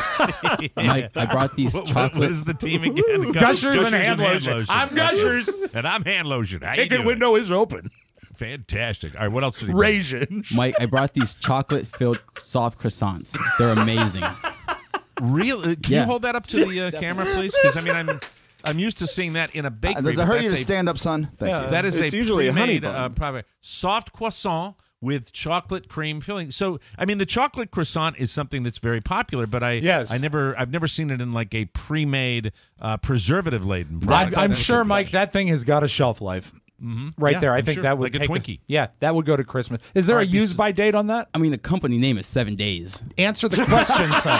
S7: Mike, I brought these
S3: What
S7: chocolate.
S3: is the team again?
S5: Gushers and hand lotion. I'm Gushers.
S3: And I'm hand lotion. How you
S5: Ticket
S3: doing?
S5: window is open.
S3: Fantastic. All right, what else did he bring?
S5: Raisin.
S7: Mike, I brought these chocolate-filled soft croissants. They're amazing.
S3: Really? Can you
S7: Yeah.
S3: hold that up to the camera, please? Because I'm used to seeing that in a bakery.
S4: Does it
S3: but
S4: hurt you
S3: that's
S4: to
S3: a-
S4: stand up, son? Thank you.
S3: That is
S8: It's
S3: a
S8: usually a honey
S3: pre-made
S8: bun.
S3: product. Soft croissant with chocolate cream filling. So, the chocolate croissant is something that's very popular, but I've never seen it in like a pre-made, preservative-laden product.
S5: I'm sure, Mike, that thing has got a shelf life. Right
S3: Yeah,
S5: there. I
S3: I'm
S5: think
S3: sure.
S5: that would
S3: Like a
S5: take
S3: Twinkie.
S5: Yeah, that would go to Christmas. Is there
S3: All
S5: a
S3: right,
S5: use-by date on that?
S7: I mean, the company name is 7 days.
S5: Answer the question, son.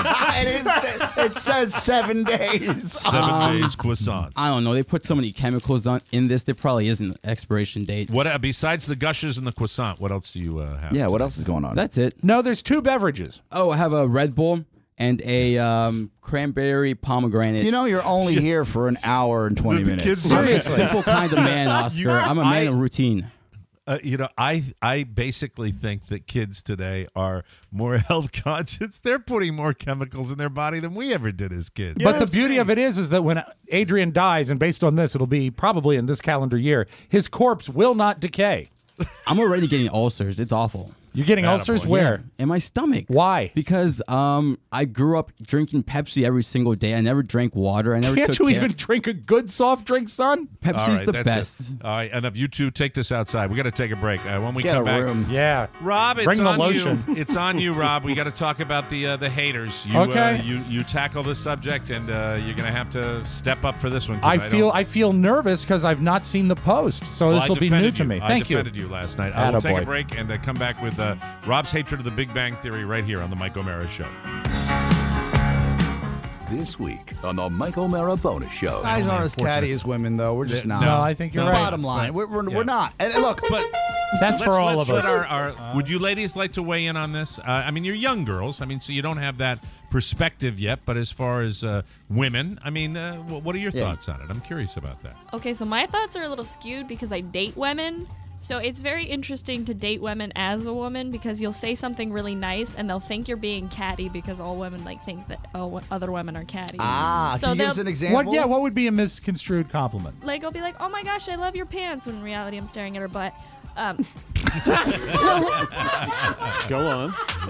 S4: It says 7 days.
S3: 7 days croissant.
S7: I don't know. They put so many chemicals in this. There probably isn't an expiration date.
S3: What besides the Gushers and the croissant? What else do you have?
S4: Yeah, what else is going on?
S7: That's it.
S5: No, there's 2 beverages.
S7: Oh, I have a Red Bull and a cranberry pomegranate.
S4: You're only here for an hour and 20 minutes.
S7: I'm a simple kind of man, Oscar. I'm a man of routine.
S3: I basically think that kids today are more health conscious. They're putting more chemicals in their body than we ever did as kids.
S5: But the beauty of it is that when Adrian dies, and based on this, it'll be probably in this calendar year, his corpse will not decay.
S7: I'm already getting ulcers. It's awful.
S5: You're getting ulcers where?
S7: Yeah, in my stomach.
S5: Why?
S7: Because I grew up drinking Pepsi every single day. I never drank water. I never
S5: Can't
S7: took
S5: you
S7: care.
S5: even drink a good soft drink, son?
S7: Pepsi's the
S3: that's
S7: best.
S3: it. All right, enough. You two take this outside. We got to take a break. When we
S4: Get
S3: come
S4: a
S3: back,
S4: room.
S5: Yeah.
S3: Rob, it's
S5: Bring the
S3: on
S5: lotion.
S3: you. It's on you, Rob. We got to talk about the haters. You,
S5: Okay.
S3: You tackle the subject, and you're going to have to step up for this one.
S5: I feel nervous because I've not seen the post, so this will be new to me. Thank you.
S3: I defended you last night. I will take a
S5: Attaboy.
S3: break and come back with Rob's hatred of the Big Bang Theory right here on the Mike O'Mara Show.
S1: This week on the Mike O'Mara Bonus Show.
S4: Guys aren't as catty as women, though. We're just not.
S5: No, I think you're right.
S4: Bottom line, we're not. And look,
S3: But
S5: That's for all of us.
S3: Would you ladies like to weigh in on this? I mean, you're young girls. I mean, so you don't have that perspective yet. But as far as women, I mean, what are your thoughts on it? I'm curious about that.
S13: Okay, so my thoughts are a little skewed because I date women. So it's very interesting to date women as a woman because you'll say something really nice and they'll think you're being catty because all women think that other women are catty.
S4: So can you give us an example?
S5: What would be a misconstrued compliment?
S13: Like I'll be like, oh my gosh, I love your pants, when in reality I'm staring at her butt.
S8: Go on.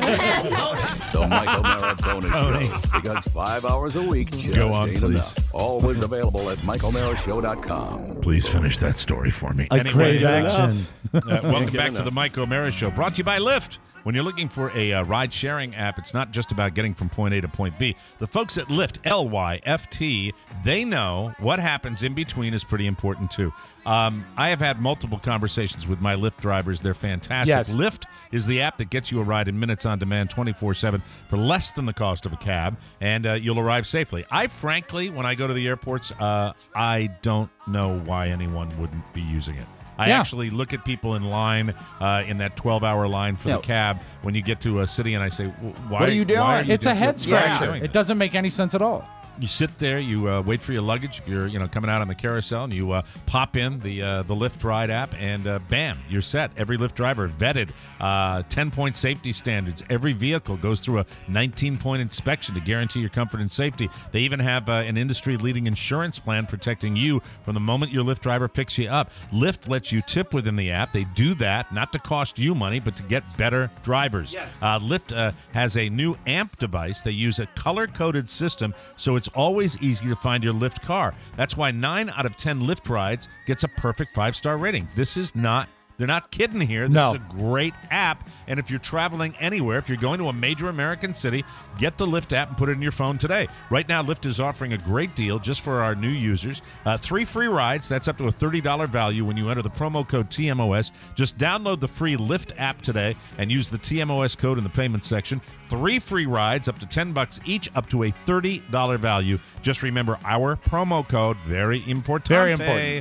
S1: The Mike O'Mara Bonus Show. Because 5 hours a week just
S3: Go on,
S1: ain't
S3: please.
S1: enough. Always available at MikeO'MaraShow.com.
S3: Please finish that story for me.
S5: A great action.
S3: Welcome back to the Mike O'Mara Show, brought to you by Lyft. When you're looking for a ride-sharing app, it's not just about getting from point A to point B. The folks at Lyft, L-Y-F-T, they know what happens in between is pretty important, too. I have had multiple conversations with my Lyft drivers. They're fantastic.
S5: Yes.
S3: Lyft is the app that gets you a ride in minutes on demand 24/7 for less than the cost of a cab, and you'll arrive safely. I frankly, when I go to the airports, I don't know why anyone wouldn't be using it. I actually look at people in line, in that 12-hour line for the cab when you get to a city, and I say, why
S4: What are you doing?
S3: why are you
S5: It's a
S3: doing-
S5: head
S3: why are you
S5: scratcher.
S3: doing
S5: It
S3: this?
S5: doesn't make any sense at all.
S3: You sit there, you wait for your luggage if you're coming out on the carousel, and you pop in the Lyft Ride app, and bam, you're set. Every Lyft driver vetted, 10-point safety standards. Every vehicle goes through a 19-point inspection to guarantee your comfort and safety. They even have an industry-leading insurance plan protecting you from the moment your Lyft driver picks you up. Lyft lets you tip within the app. They do that not to cost you money, but to get better drivers.
S5: Yes.
S3: Lyft has a new AMP device. They use a color-coded system, so it's always easy to find your Lyft car. That's why 9 out of 10 Lyft rides gets a perfect 5-star rating. They're not kidding here. This is a great app. And if you're traveling anywhere, if you're going to a major American city, get the Lyft app and put it in your phone today. Right now, Lyft is offering a great deal just for our new users. 3 free rides. That's up to a $30 value when you enter the promo code TMOS. Just download the free Lyft app today and use the TMOS code in the payment section. 3 free rides, up to $10 each, up to a $30 value. Just remember our promo code. Very important.
S5: Very important.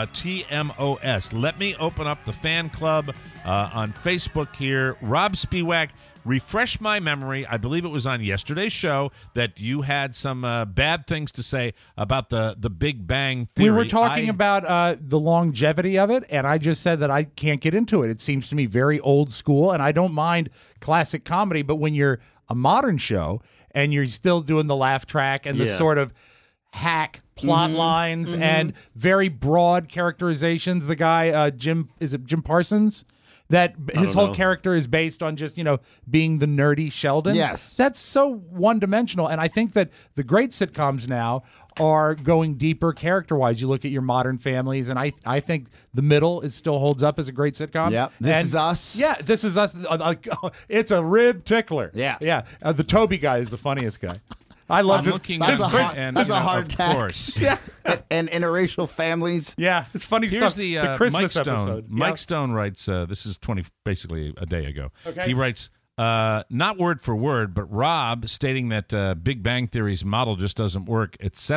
S3: TMOS. Let me open up the fan club on Facebook here. Rob Spiewak, refresh my memory. I believe it was on yesterday's show that you had some bad things to say about the Big Bang Theory.
S5: We were talking about the longevity of it, and I just said that I can't get into it. It seems to me very old school, and I don't mind classic comedy, but when you're a modern show and you're still doing the laugh track and the sort of hack plot lines and very broad characterizations. The guy, Jim Parsons? That his whole character is based on just, being the nerdy Sheldon.
S4: Yes.
S5: That's so one-dimensional. And I think that the great sitcoms now are going deeper character-wise. You look at your Modern Families, and I think The Middle still holds up as a great sitcom.
S4: Yep. This Is Us.
S5: Yeah, This Is Us. It's a rib tickler.
S4: Yeah.
S5: Yeah. The Toby guy is the funniest guy. I love
S3: That's
S4: a hard tax.
S3: Course.
S5: Yeah.
S4: And interracial families.
S5: Yeah, it's funny
S3: Here's
S5: stuff.
S3: the
S5: Christmas
S3: Mike Stone.
S5: episode.
S3: Mike Stone writes, this is basically a day ago.
S5: Okay.
S3: He writes, not word for word, but Rob stating that Big Bang Theory's model just doesn't work, etc. ...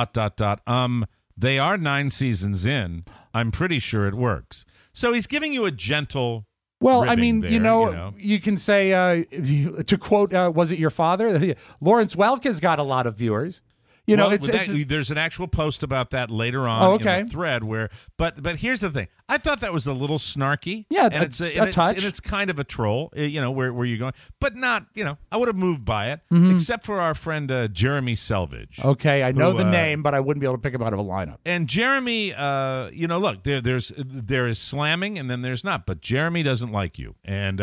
S3: They are 9 seasons in. I'm pretty sure it works. So he's giving you a gentle.
S5: Well, I mean,
S3: there,
S5: you can say, to quote, was it your father? Lawrence Welk has got a lot of viewers. You know,
S3: Well,
S5: it's
S3: there's an actual post about that later on in the thread where, but here's the thing. I thought that was a little snarky.
S5: Yeah,
S3: and it's a
S5: touch.
S3: And it's kind of a troll, you know, where you're going, but not, you know, I would have moved by it, except for our friend Jeremy Selvage.
S5: Okay, I know the name, but I wouldn't be able to pick him out of a lineup.
S3: And Jeremy, you know, look, there is slamming and then there's not, but Jeremy doesn't like you, and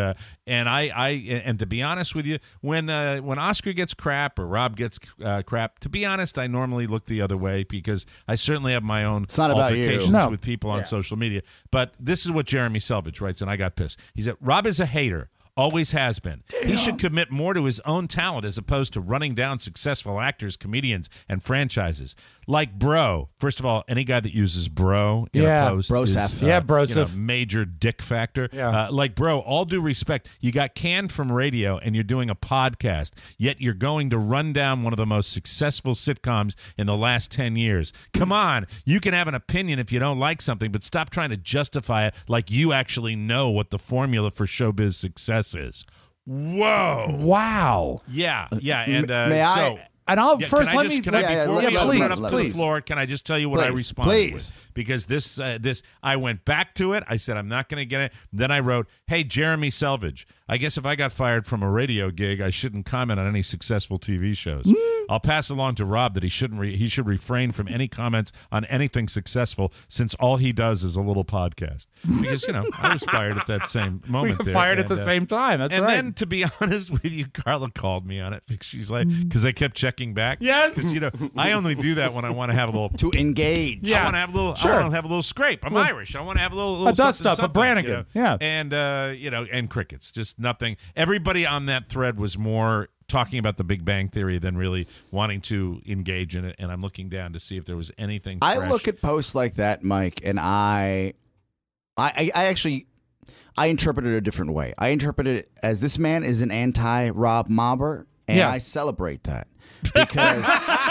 S3: to be honest with you, when Oscar gets crap or Rob gets crap, to be honest, I normally look the other way because I certainly have my own altercations with people on social media. But this is what Jeremy Selvage writes, and I got pissed. He said, Rob is a hater. Always has been. Damn. He should commit more to his own talent as opposed to running down successful actors, comedians, and franchises. Like bro. First of all, any guy that uses bro in a post is
S5: broseph.
S3: Major dick factor.
S5: Yeah.
S3: Like bro, all due respect, you got canned from radio and you're doing a podcast, yet you're going to run down one of the most successful sitcoms in the last 10 years. Come on. You can have an opinion if you don't like something, but stop trying to justify it like you actually know what the formula for showbiz success is. Whoa!
S5: Wow!
S3: Yeah, and
S4: may I?
S5: And I'll
S3: before we open it up to the
S5: please.
S3: floor, can I just tell you what I responded with? Because this, I went back to it. I said I'm not going to get it. Then I wrote, "Hey, Jeremy Selvage, I guess if I got fired from a radio gig, I shouldn't comment on any successful TV shows. I'll pass along to Rob that he should refrain from any comments on anything successful, since all he does is a little podcast." Because I was fired at that same moment.
S5: We were fired at the same time. That's
S3: and
S5: right.
S3: then, to be honest with you, Carla called me on it because she's like, because I kept checking back.
S5: Yes.
S3: Because I only do that when I want to have a little
S4: to engage.
S3: Yeah. I want to have a little.
S5: Sure.
S3: I want to have a little scrape. I'm Irish. I want to have a little
S5: a dust up,
S3: something,
S5: a Brannigan. Yeah.
S3: And and crickets. Just nothing. Everybody on that thread was more talking about the Big Bang Theory than really wanting to engage in it. And I'm looking down to see if there was anything fresh.
S4: I look at posts like that, Mike, and I actually interpret it a different way. I interpret it as this man is an anti-Rob Mobber, and I celebrate that. Because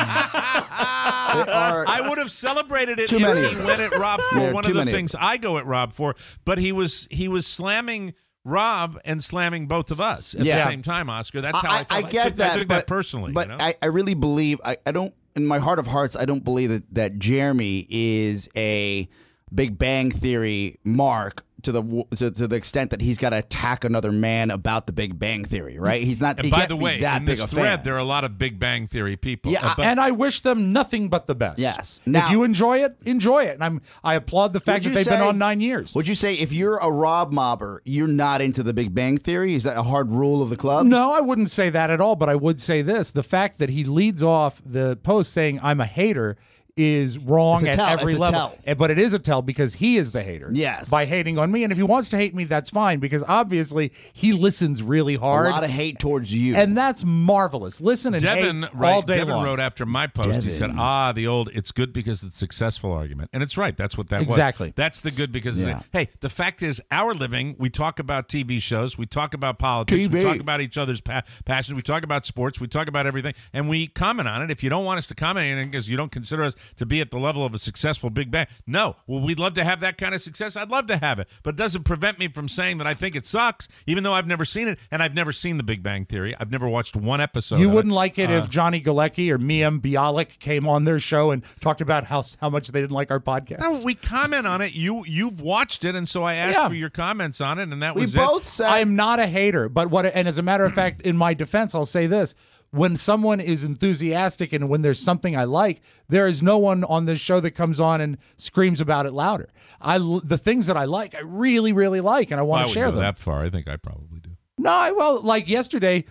S3: I would have celebrated it if he went at Rob for one of the things I go at Rob for, but he was slamming Rob and slamming both of us at the same time, Oscar. That's how I felt.
S4: I get that.
S3: I took that personally.
S4: But I really believe, I don't, in my heart of hearts, I don't believe that Jeremy is a Big Bang Theory mark to the extent that he's got to attack another man about the Big Bang Theory, right? He's not.
S3: And by the way, in this thread, there are a lot of Big Bang Theory people.
S5: Yeah, and I wish them nothing but the best.
S4: Yes.
S5: Now, if you enjoy it, enjoy it. And I applaud the fact that they've been on 9 years.
S4: Would you say if you're a Rob Mobber, you're not into the Big Bang Theory? Is that a hard rule of the club?
S5: No, I wouldn't say that at all. But I would say this: the fact that he leads off the post saying "I'm a hater" is wrong at every level. But it is a tell because he is the hater.
S4: Yes.
S5: By hating on me. And if he wants to hate me, that's fine because obviously he listens really hard.
S4: A lot of hate towards you.
S5: And that's marvelous. Listen and hate all day
S3: Devin
S5: long.
S3: wrote after my post, he said, the old it's good because it's successful argument. And it's right. That's what that was.
S5: Exactly.
S3: That's the good because, hey, the fact is our living, we talk about TV shows, we talk about politics, we talk about each other's passions, we talk about sports, we talk about everything, and we comment on it. If you don't want us to comment on anything because you don't consider us to be at the level of a successful Big Bang. No. Well, we'd love to have that kind of success. I'd love to have it. But it doesn't prevent me from saying that I think it sucks, even though I've never seen it, and I've never seen The Big Bang Theory. I've never watched one episode
S5: You wouldn't like it if Johnny Galecki or Miem Bialik came on their show and talked about how much they didn't like our podcast.
S3: No, we comment on it. You've watched it, and so I asked for your comments on it, and that was
S4: it. We both said...
S5: I'm not a hater, but and as a matter of fact, in my defense, I'll say this. When someone is enthusiastic and when there's something I like, there is no one on this show that comes on and screams about it louder. The things that I like, I really, really like, and I want to share them.
S3: That far, I think I probably do.
S5: No, like yesterday,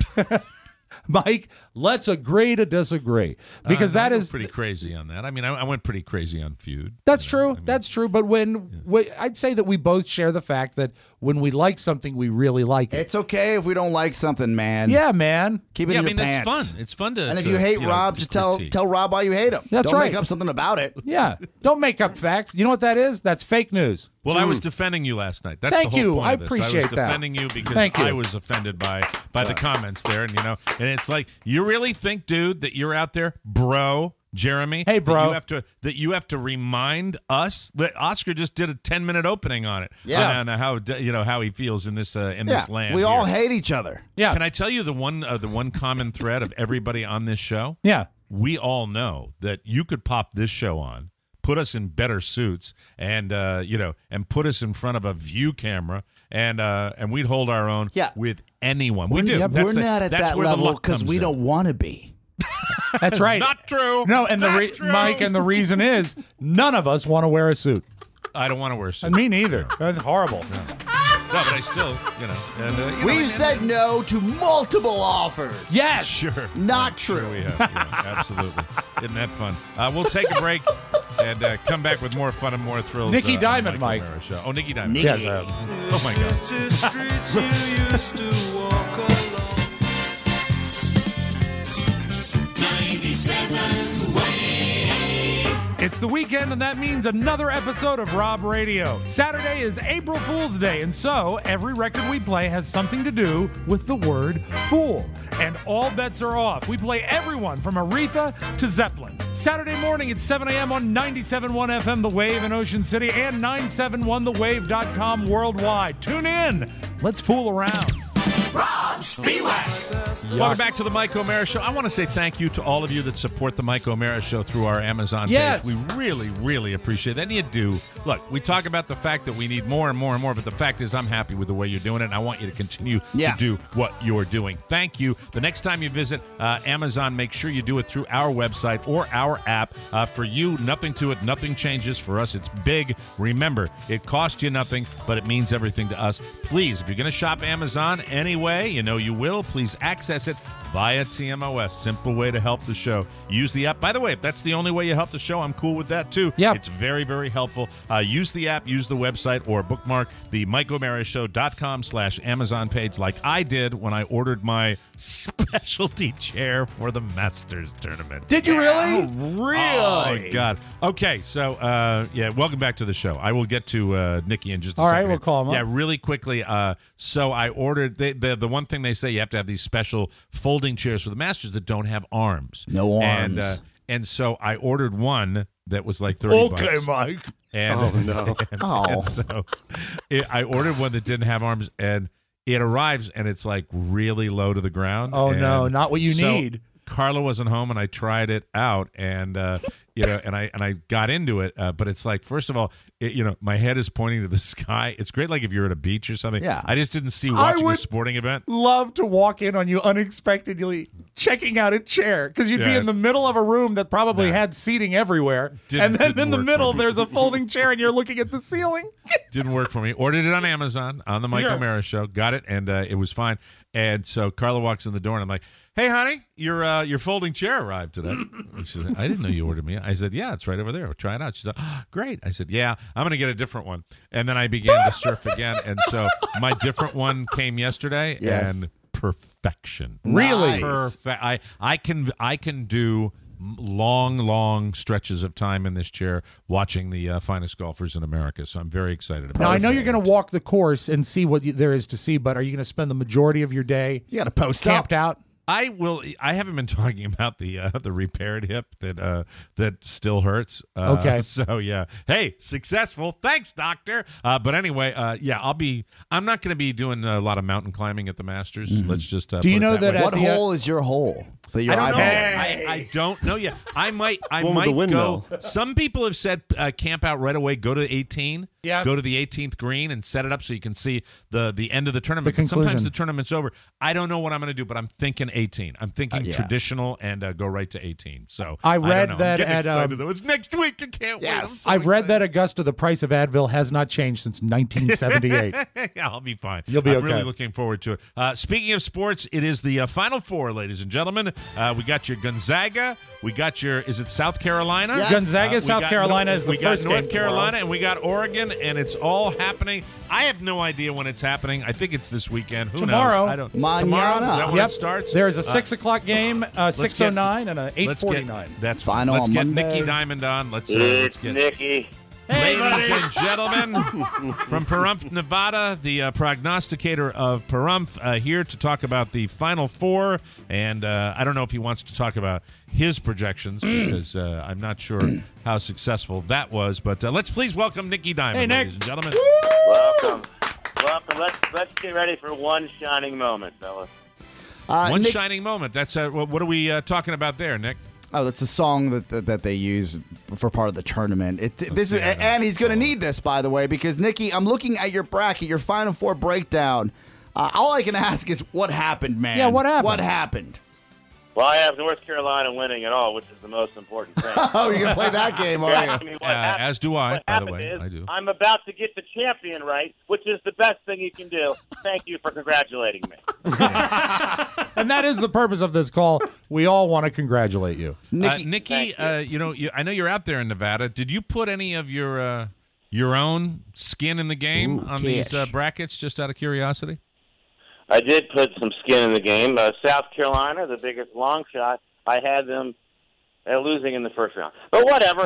S5: Mike, let's agree to disagree because that is
S3: pretty crazy on that. I mean, I went pretty crazy on Feud.
S5: That's true. That's true. But I'd say that we both share the fact that when we like something, we really like it.
S4: It's okay if we don't like something, man.
S5: Yeah, man.
S4: Keep it in your pants.
S3: It's fun. It's fun to.
S4: And if you hate Rob, just tell Rob why you hate him.
S5: That's
S4: don't
S5: right.
S4: Make up something about it.
S5: Yeah. Don't make up facts. You know what that is? That's fake news.
S3: Well, I was defending you last night. That's
S5: Thank
S3: the whole
S5: you.
S3: point
S5: I
S3: of this.
S5: appreciate
S3: I was
S5: that.
S3: defending you because I was offended by the comments there, and and it's like, you really think, dude, that you're out there, bro, Jeremy?
S5: Hey, bro.
S3: That you have to remind us that Oscar just did a 10-minute opening on it.
S4: Yeah.
S3: On how he feels in this this land.
S4: We all hate each other.
S5: Yeah.
S3: Can I tell you the one common thread of everybody on this show?
S5: Yeah.
S3: we all know that you could pop this show on, put us in better suits, and and put us in front of a view camera, and we'd hold our own with anyone. We do.
S4: We're not at that level because we don't want to be.
S5: That's right.
S3: Not true.
S5: No, and Mike, and the reason is none of us want to wear a suit.
S3: I don't want to wear a suit.
S5: And me neither. That's horrible.
S3: No, but I still,
S4: We've said no to multiple offers.
S5: Yes.
S3: Sure.
S4: Not true.
S3: Sure we have. Yeah, absolutely. Isn't that fun? We'll take a break and come back with more fun and more thrills.
S5: Nikki Diamond,
S3: on the
S5: Mike.
S3: Michael Mara Show. Oh, Nikki Diamond.
S4: Nikki.
S3: Yes, oh, my God.
S5: It's the weekend, and that means another episode of Rob Radio. Saturday is April Fool's Day, and so every record we play has something to do with the word fool. And all bets are off. We play everyone from Aretha to Zeppelin. Saturday morning at 7 a.m. on 97.1 FM The Wave in Ocean City and 971thewave.com worldwide. Tune in. Let's fool around.
S9: Rob Spiewak.
S3: Welcome back to the Mike O'Mara Show. I want to say thank you to all of you that support the Mike O'Mara Show through our Amazon
S5: Yes.
S3: page. We really, really appreciate that. And you do. Look, we talk about the fact that we need more and more and more, but the fact is I'm happy with the way you're doing it, and I want you to continue to do what you're doing. Thank you. The next time you visit Amazon, make sure you do it through our website or our app. For you, nothing to it, nothing changes. For us, it's big. Remember, it costs you nothing, but it means everything to us. Please, if you're going to shop Amazon anyway, you know you will, please access it via TMOS. Simple way to help the show. Use the app. By the way, if that's the only way you help the show, I'm cool with that too.
S5: Yep.
S3: It's very, very helpful. Use the app, use the website, or bookmark the MikeO'MaraShow.com/Amazon page like I did when I ordered my specialty chair for the Masters tournament.
S5: Did you really?
S3: Really? Oh, my God. Okay, so, welcome back to the show. I will get to Nikki in just a
S5: All
S3: second.
S5: right, we'll call him up.
S3: Yeah, really quickly. So I ordered, the one thing they say, you have to have these special folding chairs for the Masters that don't have arms.
S4: No arms.
S3: And so I ordered one that was like $30.
S5: Okay, Mike.
S3: And,
S8: Oh, no.
S3: and so I ordered one that didn't have arms, and it arrives, and it's like really low to the ground.
S5: Oh,
S3: and
S5: no, not what you
S3: so
S5: need.
S3: Carla wasn't home, and I tried it out, and and I got into it. But it's like, first of all, my head is pointing to the sky. It's great, like if you're at a beach or something.
S4: Yeah.
S3: I just didn't see watching a sporting event.
S5: Love to walk in on you unexpectedly checking out a chair because you'd be
S3: Yeah.
S5: in the middle of a room that probably had seating everywhere, and then
S3: didn't
S5: in the
S3: work
S5: middle
S3: for me.
S5: there's a folding chair and you're looking at the ceiling.
S3: Didn't work for me. Ordered it on Amazon on the Mike
S5: Yeah.
S3: O'Mara Show. Got it, and it was fine. And so Carla walks in the door, and I'm like, "Hey, honey, your folding chair arrived today." And she said, "I didn't know you ordered me." I said, "Yeah, it's right over there. We'll try it out." She said, "Oh, great." I said, "Yeah, I'm going to get a different one." And then I began to surf again, and so my different one came yesterday,
S4: Yes.
S3: and perfection.
S5: Really?
S3: Perfect. I can do long stretches of time in this chair watching the finest golfers in America. So I'm very excited about it.
S5: Now I know you're going to walk the course and see what there is to see, but are you going to spend the majority of your day
S4: You got to post
S5: camped
S4: up.
S5: out?
S3: I will. I haven't been talking about the repaired hip that still hurts.
S5: Okay.
S3: So yeah. Hey, successful. Thanks, doctor. But anyway, I'm not going to be doing a lot of mountain climbing at the Masters. Let's just.
S5: Do you
S3: put it
S5: know that
S3: way.
S5: at
S4: What
S5: the,
S4: hole is your hole? That your
S3: I don't know.
S4: eyeball-
S3: I don't know yet. I might
S8: One with the
S3: go.
S8: windmill.
S3: Some people have said camp out right away. Go to 18.
S5: Yeah.
S3: Go to the 18th green and set it up so you can see the end of the tournament.
S5: The
S3: But sometimes
S5: conclusion.
S3: the tournament's over. I don't know what I'm going to do, but I'm thinking 18. I'm thinking traditional and go right to 18. So
S5: I read
S3: don't know.
S5: that
S3: I'm getting
S5: at,
S3: excited, though. It's next week. I can't wait. I'm so
S5: I've read
S3: excited.
S5: that Augusta, the price of Advil has not changed since 1978.
S3: Yeah, I'll be fine.
S5: You'll be
S3: I'm
S5: okay.
S3: really looking forward to it. Speaking of sports, it is the Final Four, ladies and gentlemen. We got your Gonzaga. We got your, is it South Carolina?
S4: Yes.
S5: Gonzaga,
S3: We
S5: South
S3: got
S5: Carolina is the
S3: we got
S5: first
S3: North
S5: game
S3: Carolina,
S5: tomorrow.
S3: and we got Oregon, and it's all happening. I have no idea when it's happening. I think it's this weekend. Who
S5: Tomorrow.
S3: knows? I don't.
S4: Mañana.
S3: Tomorrow? Is that when
S5: Yep.
S3: it starts?
S5: There's a 6 o'clock game, 6:09 and a
S3: Let's get-
S5: 8:49.
S3: That's
S4: Final
S3: fine. Let's
S4: on
S3: get
S4: Monday.
S3: Nikki Diamond on. Let's
S10: It's
S3: get
S10: Nikki.
S3: Ladies and gentlemen, from Pahrump, Nevada, the prognosticator of Pahrump, here to talk about the Final Four. And I don't know if he wants to talk about his projections because I'm not sure how successful that was. But let's please welcome Nikki Diamond,
S5: Hey, Nick.
S3: ladies and gentlemen.
S10: Welcome. Let's get ready for one shining moment, fellas.
S3: One
S4: Nick,
S3: shining moment. That's what are we talking about there, Nick?
S4: Oh, that's a song that they use for part of the tournament. And he's going to need this, by the way, because Nikki, I'm looking at your bracket, your Final Four breakdown. All I can ask is, what happened, man?
S5: Yeah, what happened?
S4: What happened?
S10: Well, I have North Carolina winning it all, which is the most important thing.
S4: Oh, you're going to play that game, are you?
S3: As do I, by the way.
S10: Is,
S3: I do.
S10: I'm about to get the champion right, which is the best thing you can do. Thank you for congratulating me.
S5: And that is the purpose of this call. We all want to congratulate you.
S3: Nikki, I know you're out there in Nevada. Did you put any of your own skin in the game on these brackets, just out of curiosity?
S10: I did put some skin in the game. South Carolina, the biggest long shot, I had them losing in the first round. But whatever.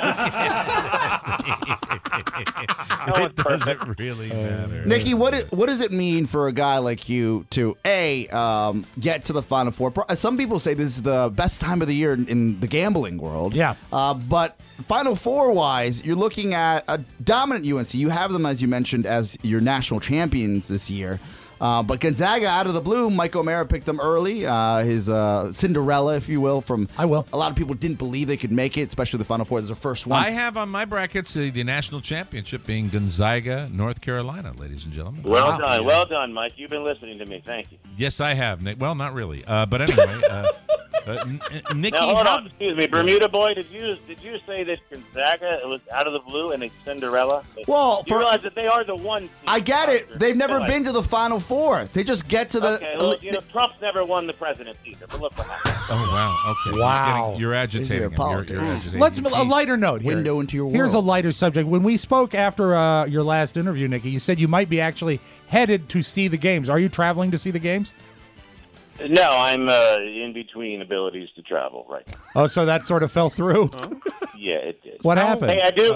S3: It doesn't really matter.
S4: Nikki, what does it mean for a guy like you to, get to the Final Four? Some people say this is the best time of the year in the gambling world.
S5: Yeah.
S4: But Final Four-wise, you're looking at a dominant UNC. You have them, as you mentioned, as your national champions this year. But Gonzaga, out of the blue, Mike O'Mara picked them early. His Cinderella, if you will, from
S5: I will.
S4: A lot of people didn't believe they could make it, especially the Final Four. This is their first one.
S3: I have on my brackets the national championship being Gonzaga, North Carolina, ladies and gentlemen.
S10: Well done, Mike. You've been listening to me. Thank you.
S3: Yes, I have, Nick. Well, not really. But anyway, Nikki.
S10: Now, hold on. Excuse me. Bermuda boy, did you say that Gonzaga was out of the blue and a Cinderella?
S4: Well,
S10: you realize that they are the one team.
S4: I get it. They've never been to the Final Four. They just get to the...
S10: Okay, well, Trump's never won the presidency either, but look what happened.
S3: Oh, wow. Okay.
S5: Wow.
S3: You're agitating him. You're agitating
S5: Let's
S3: him.
S5: a lighter note here.
S4: Window into your world.
S5: Here's a lighter subject. When we spoke after your last interview, Nikki, you said you might be actually headed to see the games. Are you traveling to see the games?
S10: No, I'm in between abilities to travel right now.
S5: Oh, so that sort of fell through?
S10: Yeah, it did.
S5: What happened?
S10: Hey, I do.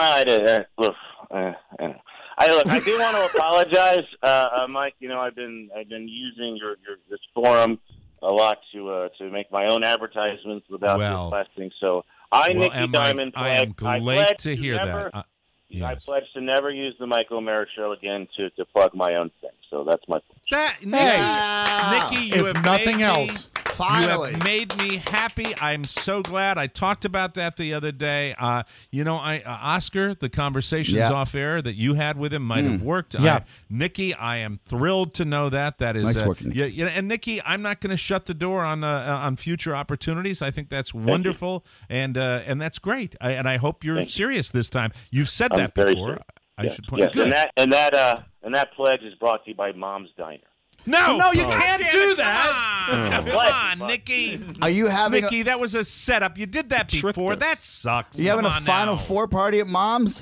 S10: I do want to apologize, Mike. You know, I've been using this forum a lot to make my own advertisements without requesting. So Nikki Diamond,
S3: I am glad to hear that.
S10: I pledge to never use the Mike O'Mara Show again to plug my own thing. So that's my
S3: Nikki, you
S5: if
S3: have
S5: nothing
S3: made
S5: else.
S4: Finally.
S3: You have made me happy. I'm so glad. I talked about that the other day. Oscar, the conversations off air that you had with him might have worked.
S5: Yeah.
S3: Nikki, I am thrilled to know that. That is
S4: nice working.
S3: Yeah, and Nikki, I'm not going to shut the door on future opportunities. I think that's wonderful, and that's great. I hope you're serious this time. You've said that before. I should point.
S10: Yes,
S3: Good.
S10: and that pledge is brought to you by Mom's Diner.
S3: No,
S5: you can't do that.
S3: Come on, Nikki.
S4: Are you having
S3: Nikki, that was a setup. You did that before. That sucks.
S4: Are you having a
S3: Come on
S4: Final
S3: now.
S4: Four party at Mom's?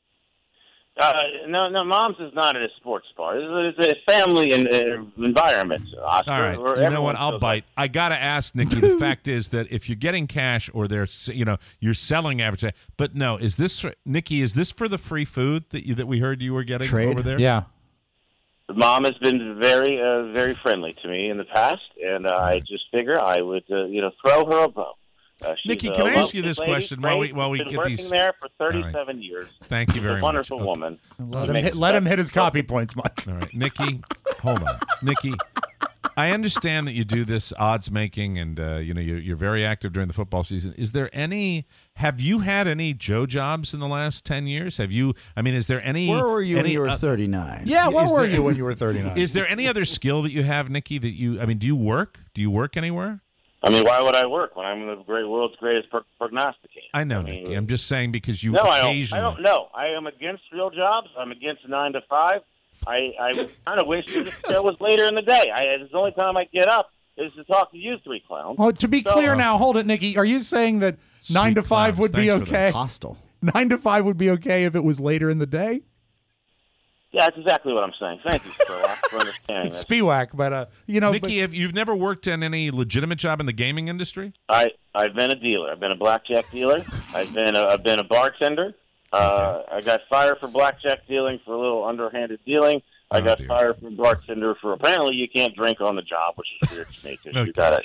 S10: No, Mom's is not at a sports bar. It's a family environment, Oscar.
S3: All right, you know what? I'll bite. I got to ask, Nikki, the fact is that if you're getting cash or you're selling advertising, but no, is this for, Nikki, is this for the free food that we heard you were getting over there?
S5: Yeah.
S10: Mom has been very, very friendly to me in the past, and I just figure I would, throw her a bone.
S3: Nikki, can I ask you this question while we
S10: been
S3: get
S10: working
S3: these?
S10: there for 37 years.
S3: Thank you very much.
S10: A wonderful woman.
S5: Let him hit his copy points, Mike.
S3: All right, Nikki, hold on, Nikki. I understand that you do this odds making, and you're very active during the football season. Have you had any Joe jobs in the last 10 years? Is there any?
S4: Where were you when you were 39?
S5: Yeah, where were you when you were 39?
S3: Is there any other skill that you have, Nikki? Do you work? Do you work anywhere?
S10: Why would I work when I'm the world's greatest prognosticator?
S3: I know, Nikki. I'm just saying because you
S10: occasionally... I don't know. I am against real jobs. I'm against 9 to 5. I kind of wish the show was later in the day. It's the only time I get up is to talk to you three clowns.
S5: Oh, to be clear now, hold it, Nikki. Are you saying that 9 to 5 would be okay?
S4: Hostile.
S5: 9 to 5 would be okay if it was later in the day?
S10: Yeah, that's exactly what I'm saying. Thank you, Spurlock, for understanding
S5: It's Spiewak, but,
S3: Nikki, you've never worked in any legitimate job in the gaming industry?
S10: I've been a dealer. I've been a blackjack dealer. I've been a bartender. I got fired for blackjack dealing for a little underhanded dealing. I got fired from bartender for apparently you can't drink on the job, which is weird to me.
S3: Okay.
S10: You gotta,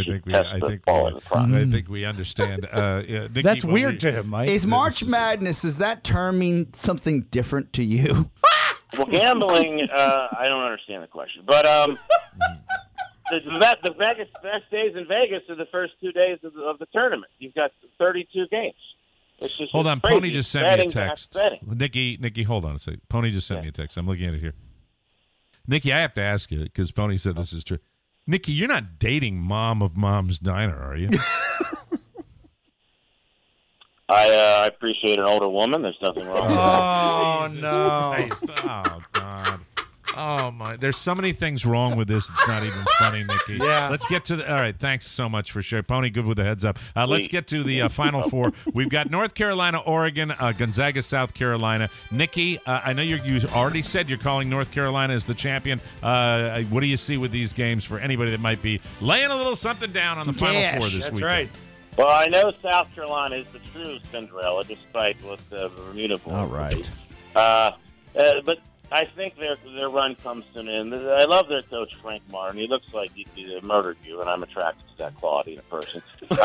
S3: I think we understand. Nikki,
S5: that's weird to him, Mike.
S4: Is March Madness, does that term mean something different to you?
S10: Well, gambling, I don't understand the question, but the Vegas best days in Vegas are the first 2 days of the tournament. You've got 32 games. It's just
S3: hold on,
S10: crazy.
S3: Pony just sent me a text. Nikki, hold on a second. Pony just sent me a text. I'm looking at it here. Nikki, I have to ask you because Pony said this is true. Nikki, you're not dating mom of Mom's Diner, are you?
S10: I appreciate an older woman. There's nothing wrong with that.
S3: Oh, no. Oh, God. Oh, my. There's so many things wrong with this. It's not even funny, Nikki.
S5: Yeah.
S3: Let's get to the. All right. Thanks so much for sharing. Pony, good with the heads up. Let's get to the Final Four. We've got North Carolina, Oregon, Gonzaga, South Carolina. Nikki, I know you already said you're calling North Carolina as the champion. What do you see with these games for anybody that might be laying a little something down on the Final Four this weekend?
S5: Right.
S10: Well, I know South Carolina is the true Cinderella, despite what the Bermuda boys.
S4: All right.
S10: But I think their run comes to an end. I love their coach, Frank Martin. He looks like he could murder you, and I'm attracted to that quality in a person.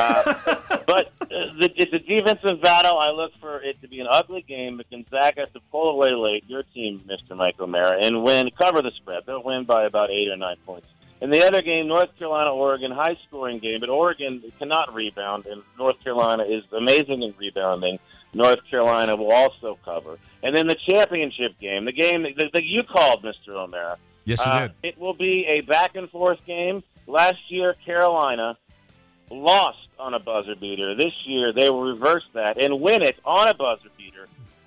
S10: But it's a defensive battle. I look for it to be an ugly game. But Gonzaga to pull away late, your team, Mr. Mike O'Mara, and cover the spread. They'll win by about 8 or 9 points. In the other game, North Carolina, Oregon, high-scoring game, but Oregon cannot rebound, and North Carolina is amazing in rebounding. North Carolina will also cover. And then the championship game, the game that you called, Mr. O'Mara.
S3: Yes, you did.
S10: It will be a back-and-forth game. Last year, Carolina lost on a buzzer beater. This year, they will reverse that and win it on a buzzer beater,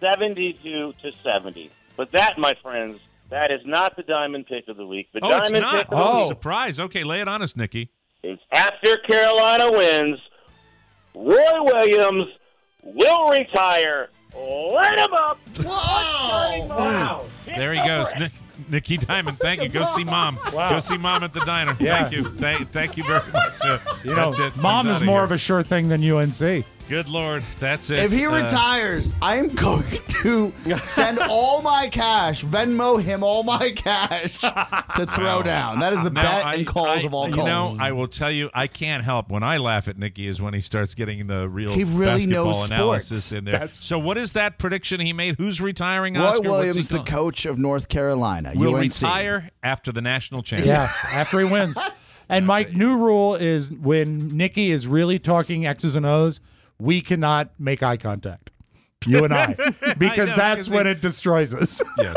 S10: 72-70. But that, my friends, that is not the diamond pick of the week. The diamond
S3: it's not.
S10: pick of the week.
S3: Surprise. Okay, lay it on us, Nikki.
S10: Is after Carolina wins, Roy Williams will retire. Light him up.
S4: Whoa!
S10: Wow.
S3: There he goes. Nikki Diamond, thank you. Go see Mom.
S5: Wow.
S3: Go see Mom at the diner.
S5: Yeah.
S3: Thank you. Thank you very much. That's it.
S5: Mom
S3: He's
S5: is
S3: outta
S5: more
S3: here.
S5: of a sure thing than UNC.
S3: Good Lord. That's it.
S4: If he retires, I am going to send all my cash, Venmo him all my cash to throw down. That is the bet and calls of all calls.
S3: You know, I will tell you, I can't help when I laugh at Nikki is when he starts getting the real
S4: He really
S3: basketball
S4: knows
S3: analysis
S4: sports.
S3: in there. So what is that prediction he made? Who's retiring,
S4: Roy
S3: Oscar?
S4: Williams,
S3: What's he
S4: the coach of North Carolina,
S3: will
S4: UNC.
S3: retire after the national championship.
S5: Yeah, after he wins. And Mike, new rule is when Nikki is really talking X's and O's, we cannot make eye contact. You and I. Because that's when it destroys us.
S3: Yes.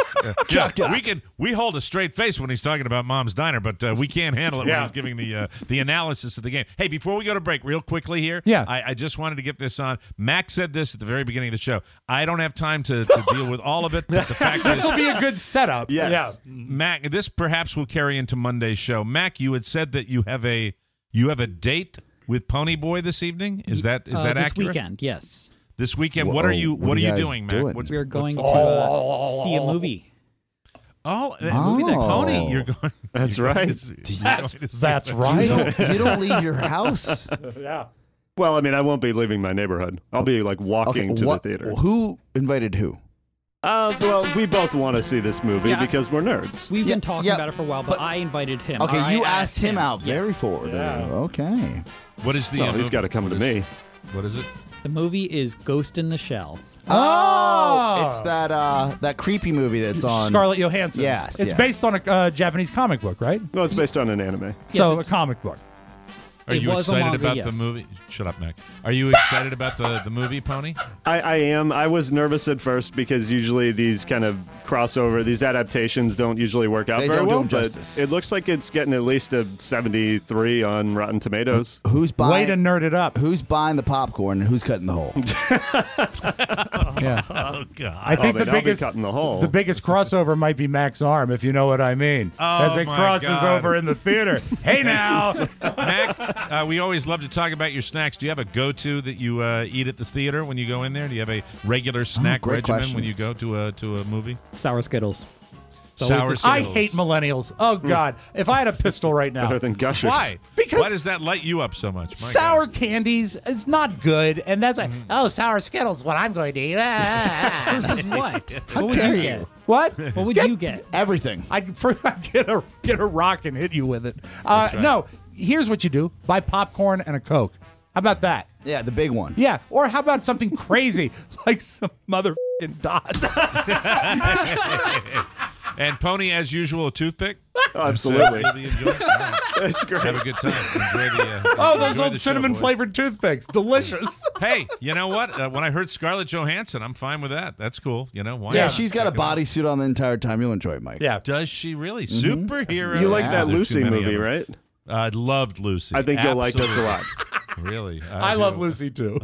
S3: We hold a straight face when he's talking about Mom's Diner, but we can't handle it when he's giving the analysis of the game. Hey, before we go to break, real quickly here, I just wanted to get this on. Mac said this at the very beginning of the show. I don't have time to deal with all of it, but the fact is...
S5: This will be a good setup.
S8: Yes.
S5: Yeah.
S3: Mac, this perhaps will carry into Monday's show. Mac, you had said that you have a date with Pony Boy this evening. Is that accurate?
S14: This weekend, yes.
S3: This weekend, what are you doing, Mac?
S14: We're going to see a movie.
S3: A movie that Pony, you're going.
S8: That's right.
S5: That's right.
S4: You don't leave your house.
S5: Yeah.
S8: Well, I mean, I won't be leaving my neighborhood. I'll be like walking to the theater.
S4: Who invited who?
S8: Well, we both want to see this movie because we're nerds.
S14: We've been talking about it for a while, but I invited him.
S4: Okay, you asked him out. Very
S14: Yes.
S4: forward.
S5: Yeah.
S4: Okay.
S3: What is the?
S8: Well, he's got to come to me.
S3: What is it?
S14: The movie is Ghost in the Shell.
S4: Oh, it's that creepy movie that's on
S5: Scarlett Johansson.
S4: Yes,
S5: It's based on a Japanese comic book, right?
S8: No, it's based on an anime.
S5: So a comic book.
S3: Are you excited about the movie? Shut up, Mac. Are you excited about the movie, Pony?
S8: I am. I was nervous at first because usually these kind of these adaptations don't usually work out
S4: They
S8: very
S4: don't do
S8: well.
S4: them
S8: But
S4: justice.
S8: it looks like it's getting at least a 73 on Rotten Tomatoes.
S4: Who's buying?
S5: Way to nerd it up.
S4: Who's buying the popcorn and who's cutting the hole?
S5: Yeah.
S3: Oh God.
S5: I think
S8: they'll
S5: the
S8: be
S5: biggest
S8: cutting the hole.
S5: The biggest crossover might be Mac's arm, if you know what I mean.
S3: Oh,
S5: as it
S3: my
S5: crosses
S3: God.
S5: over in the theater. Hey now.
S3: Mac, we always love to talk about your snacks. Do you have a go-to that you eat at the theater when you go in there? Do you have a regular snack
S4: great
S3: regimen
S4: question.
S3: when you go to a movie?
S14: Sour Skittles.
S3: Sour Skittles.
S5: I hate millennials. Oh God. If I had a pistol right now.
S8: Better than Gushers.
S3: Why?
S5: Because
S3: Why does that light you up so much? My
S5: sour candies is not good, and that's like, oh, sour Skittles, what I'm going to eat.
S14: This is what?
S4: How
S14: What would
S4: dare
S14: you
S4: you?
S14: get?
S5: What?
S14: What would you get?
S4: Everything.
S5: I'd get a rock and hit you with it.
S3: right.
S5: No, here's what you do: buy popcorn and a Coke. How about that?
S4: Yeah, the big one.
S5: Yeah, or how about something crazy like some motherfucking dots?
S3: And Pony, as usual, a toothpick?
S8: Absolutely.
S3: Really enjoy it? All right.
S8: That's great.
S3: Have a good time. Enjoy the.
S5: Oh, those
S3: enjoy
S5: old
S3: the show,
S5: cinnamon
S3: boys.
S5: flavored toothpicks, delicious.
S3: Hey, you know what? When I heard Scarlett Johansson, I'm fine with that. That's cool. You know why?
S4: Yeah,
S3: not?
S4: she's got a bodysuit on the entire time. You'll enjoy it, Mike.
S5: Yeah.
S3: Does she really? Superhero.
S8: You like
S4: Yeah.
S8: that
S3: There are
S8: Lucy
S3: too many
S8: movie,
S3: of them.
S8: right?
S3: I loved Lucy.
S8: I think you'll like this a lot.
S3: Really?
S5: I
S3: do.
S5: love Lucy too.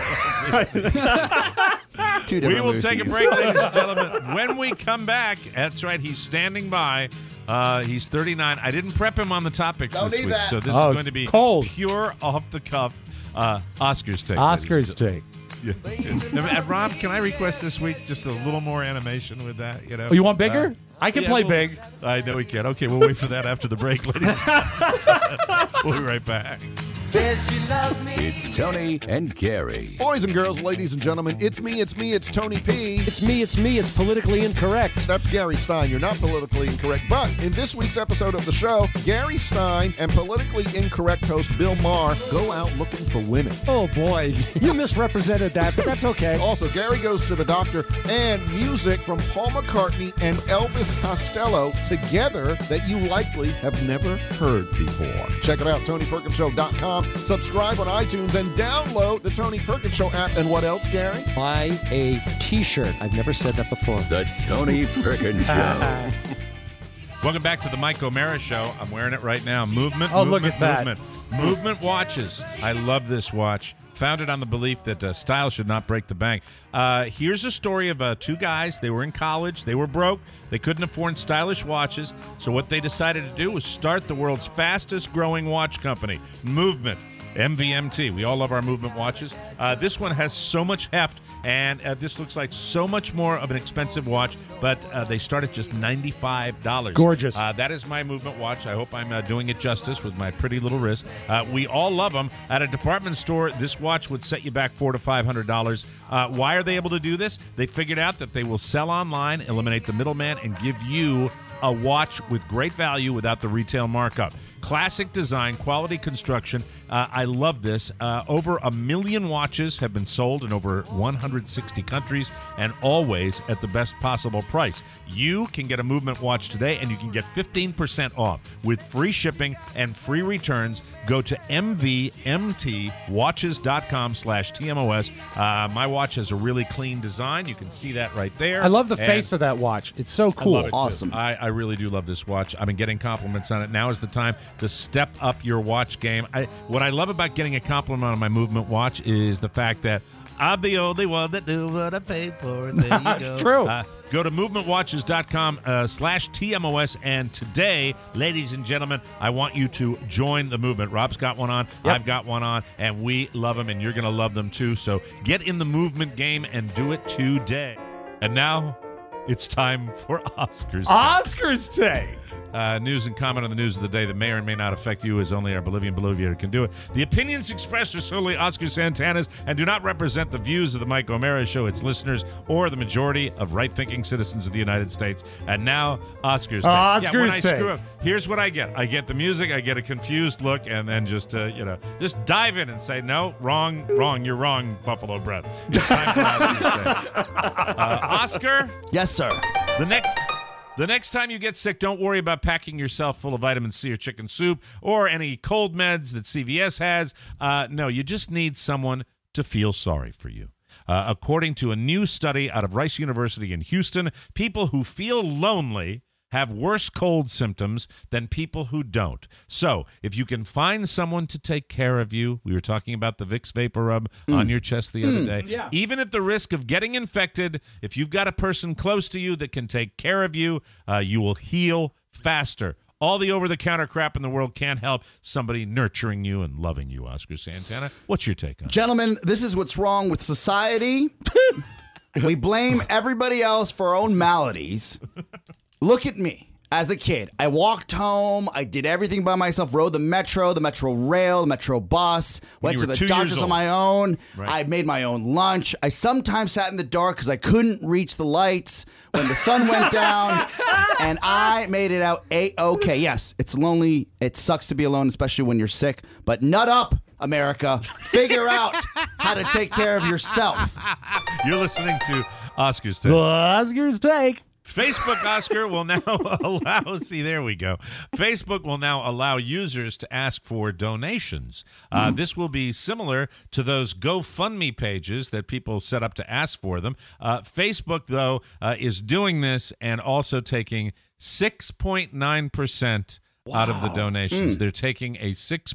S4: Two
S3: We
S4: different
S3: will take a
S4: Lucys.
S3: break, ladies and gentlemen. When we come back, that's right, he's standing by. He's 39. I didn't prep him on the topics
S4: Don't
S3: this
S4: need
S3: week,
S4: that.
S3: so this
S5: Oh,
S3: is going to be
S5: cold.
S3: pure off the cuff Oscars take.
S5: Oscars take.
S3: Yeah. And Rob, can I request this week just a little more animation with that? You know,
S5: Oh, you want bigger? I can play big.
S3: I know we can. Okay, we'll wait for that after the break, ladies. We'll be right back.
S1: It's Tony and Gary.
S15: Boys and girls, ladies and gentlemen, it's me, it's Tony P.
S16: It's me, it's politically incorrect.
S15: That's Gary Stein. You're not politically incorrect. But in this week's episode of the show, Gary Stein and politically incorrect host Bill Maher go out looking for women.
S16: Oh boy, you misrepresented that, but that's okay.
S15: Also, Gary goes to the doctor, and music from Paul McCartney and Elvis Costello together that you likely have never heard before. Check it out, TonyPerkinsShow.com. Subscribe on iTunes and download the Tony Perkins Show app. And what else, Gary?
S16: Buy a t-shirt. I've never said that before.
S1: The Tony Perkins Show.
S3: Welcome back to the Mike O'Mara Show. I'm wearing it right now. Movement.
S5: Oh,
S3: movement,
S5: look at that.
S3: Movement. Movement watches. I love this watch. Founded on the belief that style should not break the bank. Here's a story of two guys. They were in college. They were broke. They couldn't afford stylish watches. So what they decided to do was start the world's fastest growing watch company, Movement. MVMT. We all love our Movement watches. This one has so much heft, and this looks like so much more of an expensive watch, but they start at just $95.
S5: Gorgeous.
S3: That is my Movement watch. I hope I'm doing it justice with my pretty little wrist. We all love them. At a department store, this watch would set you back $400 to $500. Why are they able to do this? They figured out that they will sell online, eliminate the middleman, and give you a watch with great value without the retail markup. Classic design, quality construction. I love this. Over 1 million watches have been sold in over 160 countries, and always at the best possible price. You can get a Movement watch today, and you can get 15% off with free shipping and free returns. Go to mvmtwatches.com/TMOS. My watch has a really clean design. You can see that right there.
S5: I love the
S3: And
S5: face of that watch. It's so cool.
S3: I love it too.
S4: Awesome.
S3: I really do love this watch. I've been getting compliments on it. Now is the time to step up your watch game. What I love about getting a compliment on my Movement watch is the fact that I'm the only one that knew what I paid for. There you
S5: That's
S3: go.
S5: true.
S3: Go to movementwatches.com/TMOS. And today, ladies and gentlemen, I want you to join the movement. Rob's got one on.
S5: Yep.
S3: I've got one on. And we love them, and you're going to love them too. So get in the movement game and do it today. And now it's time for Oscars.
S5: Oscars take.
S3: News and comment on the news of the day that may or may not affect you, as only our Bolivian Boliviator can do it. The opinions expressed are solely Oscar Santana's and do not represent the views of the Mike O'Mara Show, its listeners, or the majority of right-thinking citizens of the United States. And now, Oscars take.
S5: Oscars
S3: when I
S5: take.
S3: screw up, here's what I get. I get the music, I get a confused look, and then just dive in and say, no, wrong, you're wrong, Buffalo Breath. It's time for Oscars Day. Oscar?
S4: Yes, sir.
S3: The next time you get sick, don't worry about packing yourself full of vitamin C or chicken soup or any cold meds that CVS has. No, you just need someone to feel sorry for you. According to a new study out of Rice University in Houston, people who feel lonely have worse cold symptoms than people who don't. So, if you can find someone to take care of you, we were talking about the Vicks Vapor Rub on your chest the other day.
S5: Yeah.
S3: Even at the risk of getting infected, if you've got a person close to you that can take care of you, you will heal faster. All the over-the-counter crap in the world can't help somebody nurturing you and loving you, Oscar Santana. What's your take on it?
S4: Gentlemen, this is what's wrong with society. We blame everybody else for our own maladies. Look at me. As a kid, I walked home. I did everything by myself. Rode the metro rail, the metro bus. Went to the doctors on my own.
S3: Right.
S4: I made my own lunch. I sometimes sat in the dark because I couldn't reach the lights when the sun went down. And I made it out A-OK. Yes, it's lonely. It sucks to be alone, especially when you're sick. But nut up, America. Figure out how to take care of yourself.
S3: You're listening to Oscars Take.
S5: Oscars take.
S3: Facebook, Oscar, will now allow, see, there we go. Facebook will now allow users to ask for donations. This will be similar to those GoFundMe pages that people set up to ask for them. Facebook, though, is doing this and also taking 6.9% out of the donations. They're taking a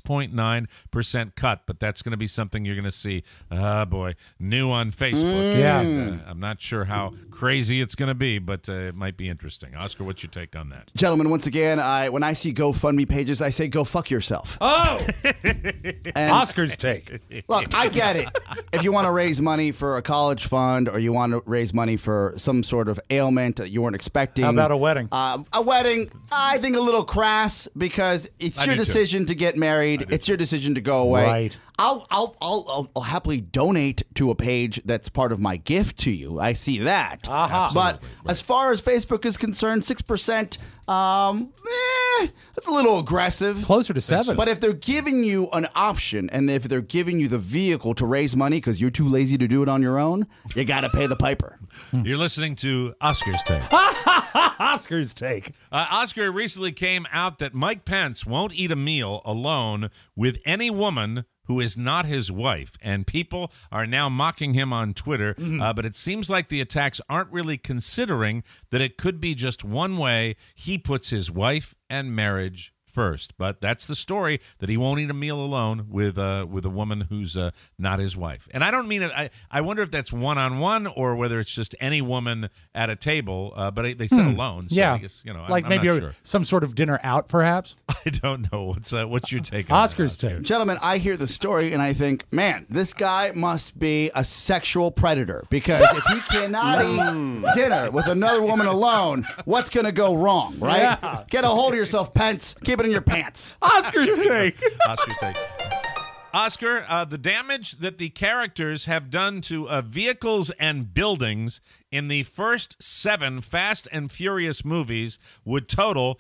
S3: 6.9% cut, but that's going to be something you're going to see, new on Facebook.
S5: Yeah.
S3: I'm not sure how crazy it's going to be, but it might be interesting. Oscar, what's your take on that?
S4: Gentlemen, once again, when I see GoFundMe pages, I say go fuck yourself.
S5: Oh!
S4: And
S5: Oscar's take.
S4: look, I get it. If you want to raise money for a college fund or you want to raise money for some sort of ailment that you weren't expecting.
S5: How about a wedding?
S4: A wedding, I think a little crass because it's your decision to get married. It's your decision to go away.
S5: Right.
S4: I'll happily donate to a page that's part of my gift to you. I see that. But as far as Facebook is concerned, 6%, that's a little aggressive.
S5: Closer to 7.
S4: But if they're giving you an option and if they're giving you the vehicle to raise money because you're too lazy to do it on your own, you got to pay the piper.
S3: You're listening to Oscar's Take.
S5: Oscar's take.
S3: Oscar recently came out that Mike Pence won't eat a meal alone with any woman who is not his wife, and people are now mocking him on Twitter, but it seems like the attacks aren't really considering that it could be just one way he puts his wife and marriage first. But that's the story, that he won't eat a meal alone with a woman who's not his wife. And I don't mean it. I wonder if that's one-on-one or whether it's just any woman at a table. But they said alone. So
S5: yeah,
S3: I guess,
S5: like
S3: I'm
S5: maybe
S3: not sure.
S5: some sort of dinner out, perhaps.
S3: I don't know. What's your take on
S5: Oscar's
S3: that, Oscar?
S5: take.
S4: Gentlemen, I hear the story and I think, man, this guy must be a sexual predator because if he cannot eat dinner with another woman alone, what's going to go wrong, right?
S5: Yeah.
S4: Get a hold of yourself, Pence. Keep it in your pants.
S5: Oscar's take.
S3: Oscar's take. Oscar, the damage that the characters have done to vehicles and buildings in the first 7 Fast and Furious movies would total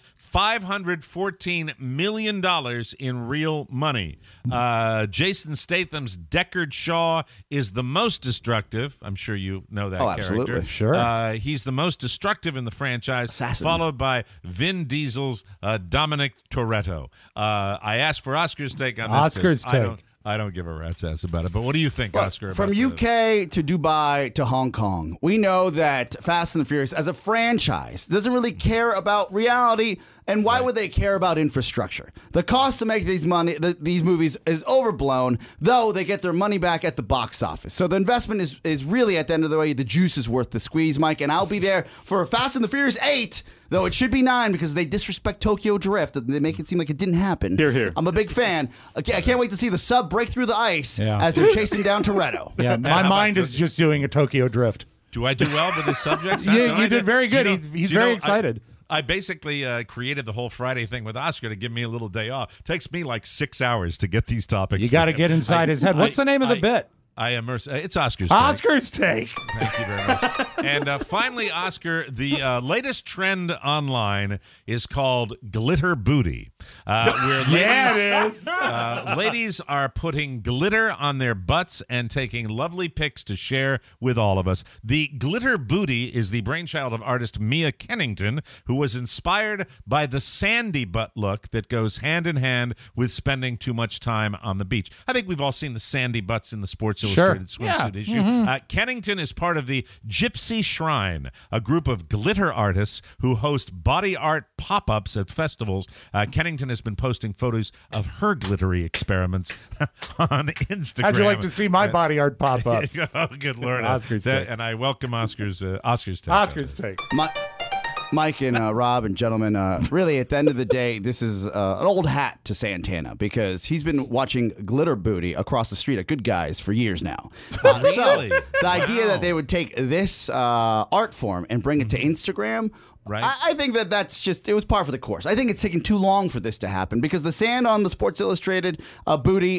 S3: $514 million in real money. Jason Statham's Deckard Shaw is the most destructive. I'm sure you know that character.
S4: Absolutely.
S5: Sure.
S3: He's the most destructive in the franchise,
S4: Assassin.
S3: followed by Vin Diesel's Dominic Toretto. I asked for Oscar's take on this.
S5: Oscar's
S3: 'cause
S5: take.
S3: I don't give a rat's ass about it. But what do you think, Oscar?
S4: From
S3: about
S4: UK to Dubai to Hong Kong, we know that Fast and the Furious, as a franchise, doesn't really care about reality. And why would they care about infrastructure? The cost to make these movies is overblown, though they get their money back at the box office. So the investment is really, at the end of the day, the juice is worth the squeeze, Mike. And I'll be there for Fast and the Furious 8, though it should be 9 because they disrespect Tokyo Drift. They make it seem like it didn't happen.
S8: Hear, hear.
S4: I'm a big fan. I can't wait to see the sub break through the ice as they're chasing down Toretto.
S5: Yeah, my mind is just doing a Tokyo Drift.
S3: Do I do well with the subjects?
S5: You did very good. He's very
S3: know,
S5: excited.
S3: I basically created the whole Friday thing with Oscar to give me a little day off. Takes me like 6 hours to get these topics.
S5: You got to get inside his head. What's the name of the bit?
S3: I am. It's Oscar's Take.
S5: Oscar's Take.
S3: Thank you very much. And finally, Oscar, the latest trend online is called glitter booty. Where ladies,
S5: it is.
S3: Ladies are putting glitter on their butts and taking lovely pics to share with all of us. The glitter booty is the brainchild of artist Mia Kennington, who was inspired by the sandy butt look that goes hand in hand with spending too much time on the beach. I think we've all seen the sandy butts in the Sports Illustrated swimsuit issue. Kennington is part of the Gypsy Shrine, a group of glitter artists who host body art pop-ups at festivals. Kennington has been posting photos of her glittery experiments on Instagram.
S5: How'd you like to see my body art pop up?
S3: Oh, good Lord.
S5: Oscar's Take.
S3: And I welcome Oscar's take.
S5: Oscar's Take.
S4: Mike and Rob and gentlemen, really at the end of the day, this is an old hat to Santana because he's been watching Glitter Booty across the street at Good Guys for years now.
S3: Really?
S4: So the idea that they would take this art form and bring it to Instagram,
S3: right?
S4: I think that's just, it was par for the course. I think it's taken too long for this to happen because the sand on the Sports Illustrated booty in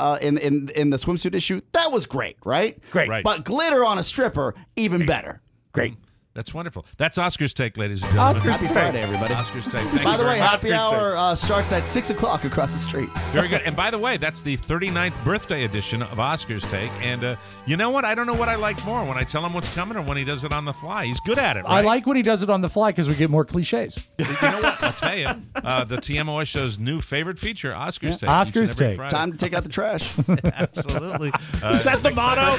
S4: the swimsuit issue, that was great, right?
S5: Great.
S3: Right.
S4: But glitter on a stripper, even better.
S5: Great.
S3: That's wonderful. That's Oscar's Take, ladies and gentlemen.
S4: Happy Friday, everybody.
S3: Oscar's Take. Thank
S4: By
S3: you
S4: the
S3: very
S4: way,
S3: much.
S4: happy hour starts at 6 o'clock across the street.
S3: Very good. And by the way, that's the 39th birthday edition of Oscar's Take. And you know what? I don't know what I like more, when I tell him what's coming or when he does it on the fly. He's good at it, right?
S5: I like when he does it on the fly because we get more cliches.
S3: You know what? I'll tell you. The TMOS show's new favorite feature, Oscar's Take.
S5: Oscar's
S3: each and every
S5: Take.
S3: Friday.
S4: Time to take out the trash.
S3: Absolutely.
S14: Is that the motto?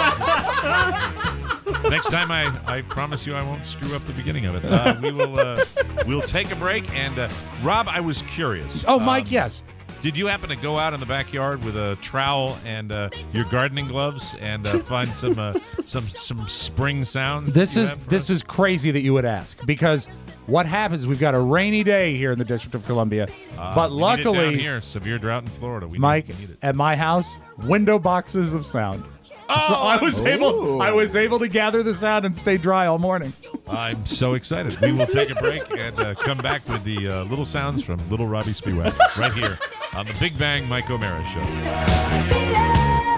S3: Next time, I promise you I won't screw up the beginning of it. We'll take a break. And Rob, I was curious.
S5: Oh, Mike, yes.
S3: Did you happen to go out in the backyard with a trowel and your gardening gloves and find some spring sounds?
S5: This is crazy that you would ask, because what happens? We've got a rainy day here in the District of Columbia, but
S3: we need it
S5: luckily,
S3: down here, severe drought in Florida. We
S5: Mike,
S3: need it.
S5: at my house, window boxes of sound. So I was able to gather the sound and stay dry all morning.
S3: I'm so excited. We will take a break and come back with the little sounds from Little Robbie Spiewak right here on the Big Bang Mike O'Mara Show.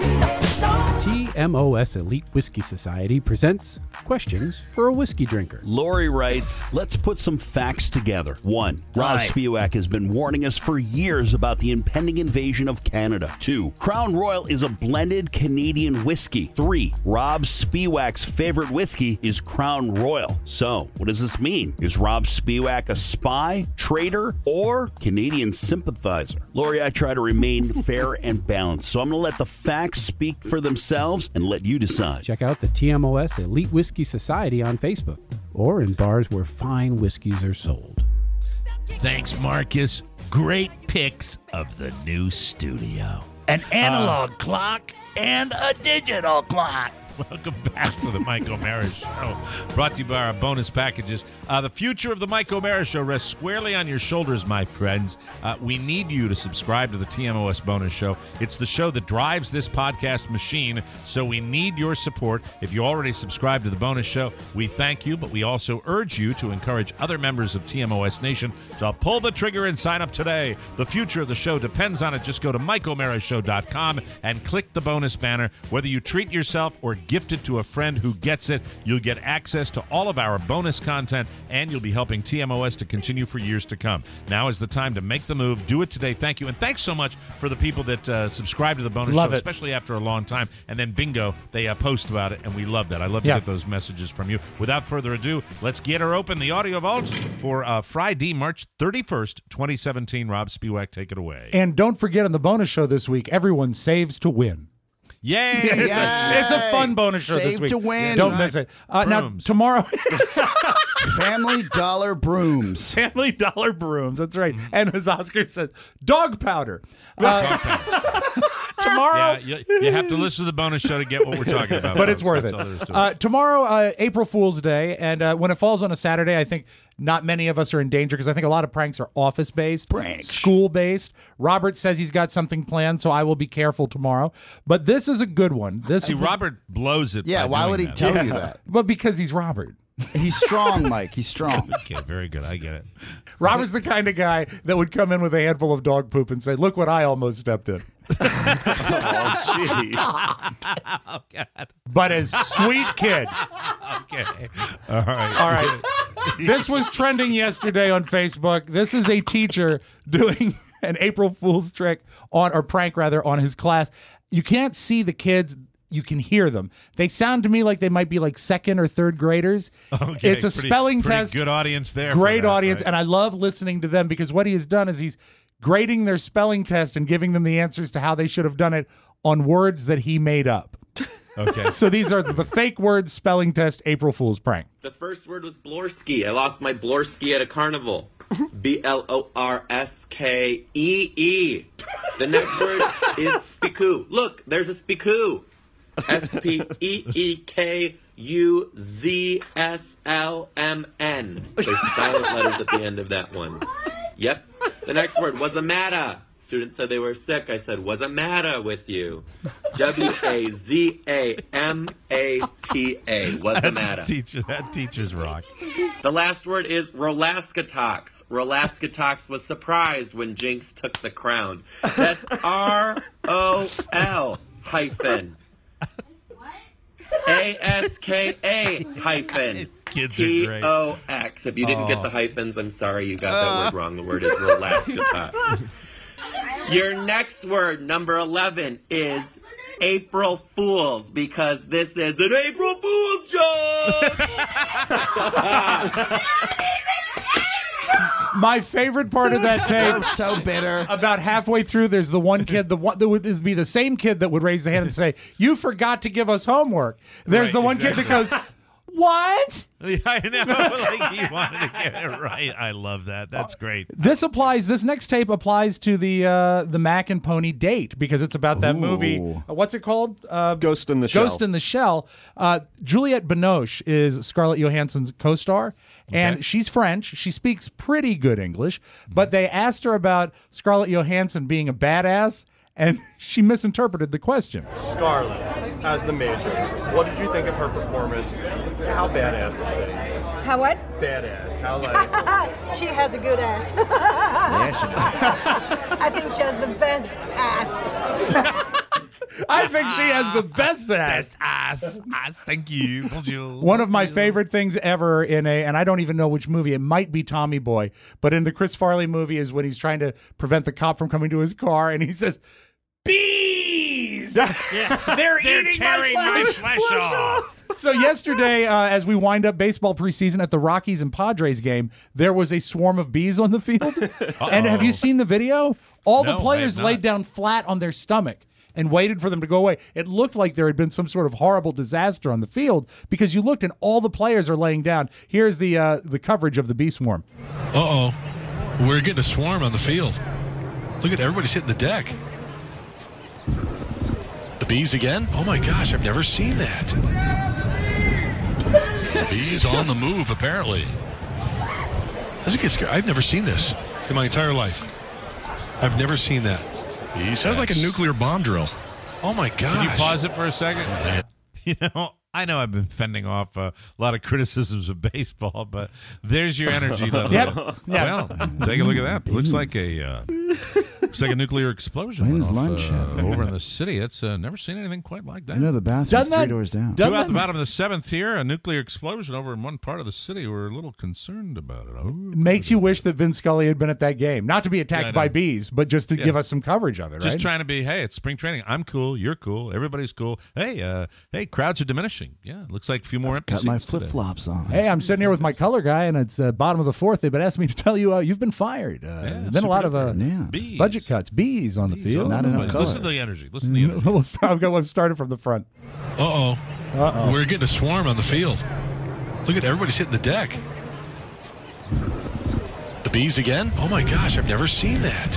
S17: TMOS Elite Whiskey Society presents Questions for a Whiskey Drinker.
S18: Lori writes, let's put some facts together. 1. Rob Spiewak has been warning us for years about the impending invasion of Canada. 2. Crown Royal is a blended Canadian whiskey. 3. Rob Spiewak's favorite whiskey is Crown Royal. So, what does this mean? Is Rob Spiewak a spy, traitor, or Canadian sympathizer? Lori, I try to remain fair and balanced, so I'm going to let the facts speak for themselves and let you decide.
S17: Check out the TMOS Elite Whiskey Society on Facebook or in bars where fine whiskeys are sold.
S3: Thanks, Marcus. Great picks of the new studio.
S5: An analog clock and a digital clock.
S3: Welcome back to the Mike O'Mara Show, brought to you by our bonus packages. The future of the Mike O'Mara Show rests squarely on your shoulders, my friends. We need you to subscribe to the TMOS Bonus Show. It's the show that drives this podcast machine, so we need your support. If you already subscribe to the Bonus Show, we thank you, but we also urge you to encourage other members of TMOS Nation to pull the trigger and sign up today. The future of the show depends on it. Just go to MikeO'MaraShow.com and click the bonus banner. Whether you treat yourself or gift it to a friend who gets it, you'll get access to all of our bonus content, and you'll be helping TMOS to continue for years to come. Now is the time to make the move. Do it today. Thank you. And thanks so much for the people that subscribe to the bonus show, especially after a long time. And then bingo, they post about it, and we love that. I love to get those messages from you. Without further ado, let's get her open, the audio vault for Friday, March 31st, 2017. Rob Spiewak, take it away.
S5: And don't forget, on the bonus show this week, everyone saves to win.
S3: Yay!
S5: It's a fun bonus show this
S4: Save
S5: week.
S4: to win.
S5: Don't miss it. Now, tomorrow...
S4: Family Dollar brooms.
S5: Family Dollar brooms. That's right. And as Oscar says, dog powder. Tomorrow...
S3: Yeah, you have to listen to the bonus show to get what we're talking about.
S5: But it's worth it. Tomorrow, April Fool's Day, and when it falls on a Saturday, I think not many of us are in danger because I think a lot of pranks are office-based, school-based. Robert says he's got something planned, so I will be careful tomorrow. But this is a good one.
S3: Robert blows it.
S4: Yeah, why would he tell you that?
S5: But because he's Robert.
S4: He's strong, Mike. He's strong.
S3: Okay, very good. I get it.
S5: Robert's the kind of guy that would come in with a handful of dog poop and say, look what I almost stepped in.
S8: Oh, jeez.
S3: Oh, God.
S5: But a sweet kid.
S3: Okay. All right.
S5: All right. This was trending yesterday on Facebook. This is a teacher doing an April Fool's trick prank on his class. You can't see the kids. You can hear them. They sound to me like they might be like second or third graders.
S3: Okay,
S5: it's a spelling test.
S3: Good audience there.
S5: Great audience. Right? And I love listening to them because what he has done is he's grading their spelling test and giving them the answers to how they should have done it on words that he made up.
S3: Okay.
S5: So these are the fake words spelling test April Fool's prank.
S19: The first word was Blorski. I lost my Blorski at a carnival. B-L-O-R-S-K-E-E. The next word is Spikoo. Look, there's a Spikoo. S-P-E-E-K-U-Z-S-L-M-N. There's silent letters at the end of that one. Yep. The next word was a matter. Students said they were sick. I said, what's the matter with you? W-A-Z-A-M-A-T-A. What's the matter?
S3: That teacher's rock.
S19: The last word is Rolaskatox. Rolaskatox was surprised when Jinx took the crown. That's R-O-L hyphen ASKA hyphen
S3: Kids are great.
S19: TOX. If you didn't get the hyphens, I'm sorry you got that word wrong. The word is relaxatives. Your next word, number 11, is April Fools, because this is an April Fool's joke.
S5: My favorite part of that tape.
S4: I'm so bitter.
S5: About halfway through, there's the one kid, the one that would be the same kid that would raise the hand and say, "You forgot to give us homework." There's
S3: Right,
S5: the one kid that goes, "What?"
S3: Yeah, I know. Like he wanted to get it right. I love that. That's great.
S5: This applies. This next tape applies to the Mac and Pony date because it's about that movie. What's it called?
S8: Ghost in the Shell.
S5: Ghost in the Shell. Juliette Binoche is Scarlett Johansson's co-star, and she's French. She speaks pretty good English, but they asked her about Scarlett Johansson being a badass, and she misinterpreted the question.
S8: Scarlett, as the Major, what did you think of her performance? How badass is she?
S20: How what?
S8: Badass. How like?
S20: She has a good ass.
S4: Yeah, she does.
S20: I think she has the best ass.
S5: I think she has the best ass.
S3: Ass. Thank you. Bonjour.
S5: One of my favorite things ever in and I don't even know which movie, it might be Tommy Boy, but in the Chris Farley movie is when he's trying to prevent the cop from coming to his car and he says, "Bees! They're eating
S3: tearing my flesh off."
S5: So yesterday, as we wind up baseball preseason at the Rockies and Padres game, there was a swarm of bees on the field. And have you seen the video? All
S3: No,
S5: the
S3: I
S5: players
S3: have not.
S5: laid down flat on their stomach and waited for them to go away. It looked like there had been some sort of horrible disaster on the field because you looked and all the players are laying down. Here's the coverage of the bee swarm.
S21: Uh-oh. We're getting a swarm on the field. Look at everybody's hitting the deck. The bees again? Oh my gosh, I've never seen that. The bees on the move, apparently. Doesn't get scared. I've never seen this in my entire life. I've never seen that. Bees. Sounds like a nuclear bomb drill. Oh my gosh.
S3: Can you pause it for a second? You know, I know I've been fending off a lot of criticisms of baseball, but there's your energy level.
S5: Yep.
S3: Well, take a look at that. Looks like a nuclear explosion went
S4: When's
S3: off,
S4: lunch?
S3: over in the city. It's never seen anything quite like that.
S4: I know the bathroom's
S5: Doesn't that-
S4: 3 doors down.
S5: doesn't
S3: Throughout
S5: that-
S3: the bottom of the 7th here, a nuclear explosion over in one part of the city. We're a little concerned about it. Oh,
S5: Makes you wish that Vin Scully had been at that game. Not to be attacked
S3: Yeah, I
S5: by
S3: know.
S5: bees, but just to give us some coverage of it,
S3: Just
S5: right?
S3: trying to be, hey, it's spring training. I'm cool. You're cool. Everybody's cool. Hey, crowds are diminishing. Yeah, looks like a few more empty
S4: Got my
S3: seats today.
S4: flip-flops on.
S5: Hey, I'm sitting here with my color guy, and it's bottom of the 4th. They've been asking me to tell you you've been fired. Been a lot of
S3: Bees.
S5: budget cuts. Bees on the field.
S4: Not enough color.
S3: Listen to the energy. Listen to the energy.
S5: I've got one started from the front.
S21: Uh-oh. We're getting a swarm on the field. Look at everybody's hitting the deck. The bees again? Oh my gosh, I've never seen that.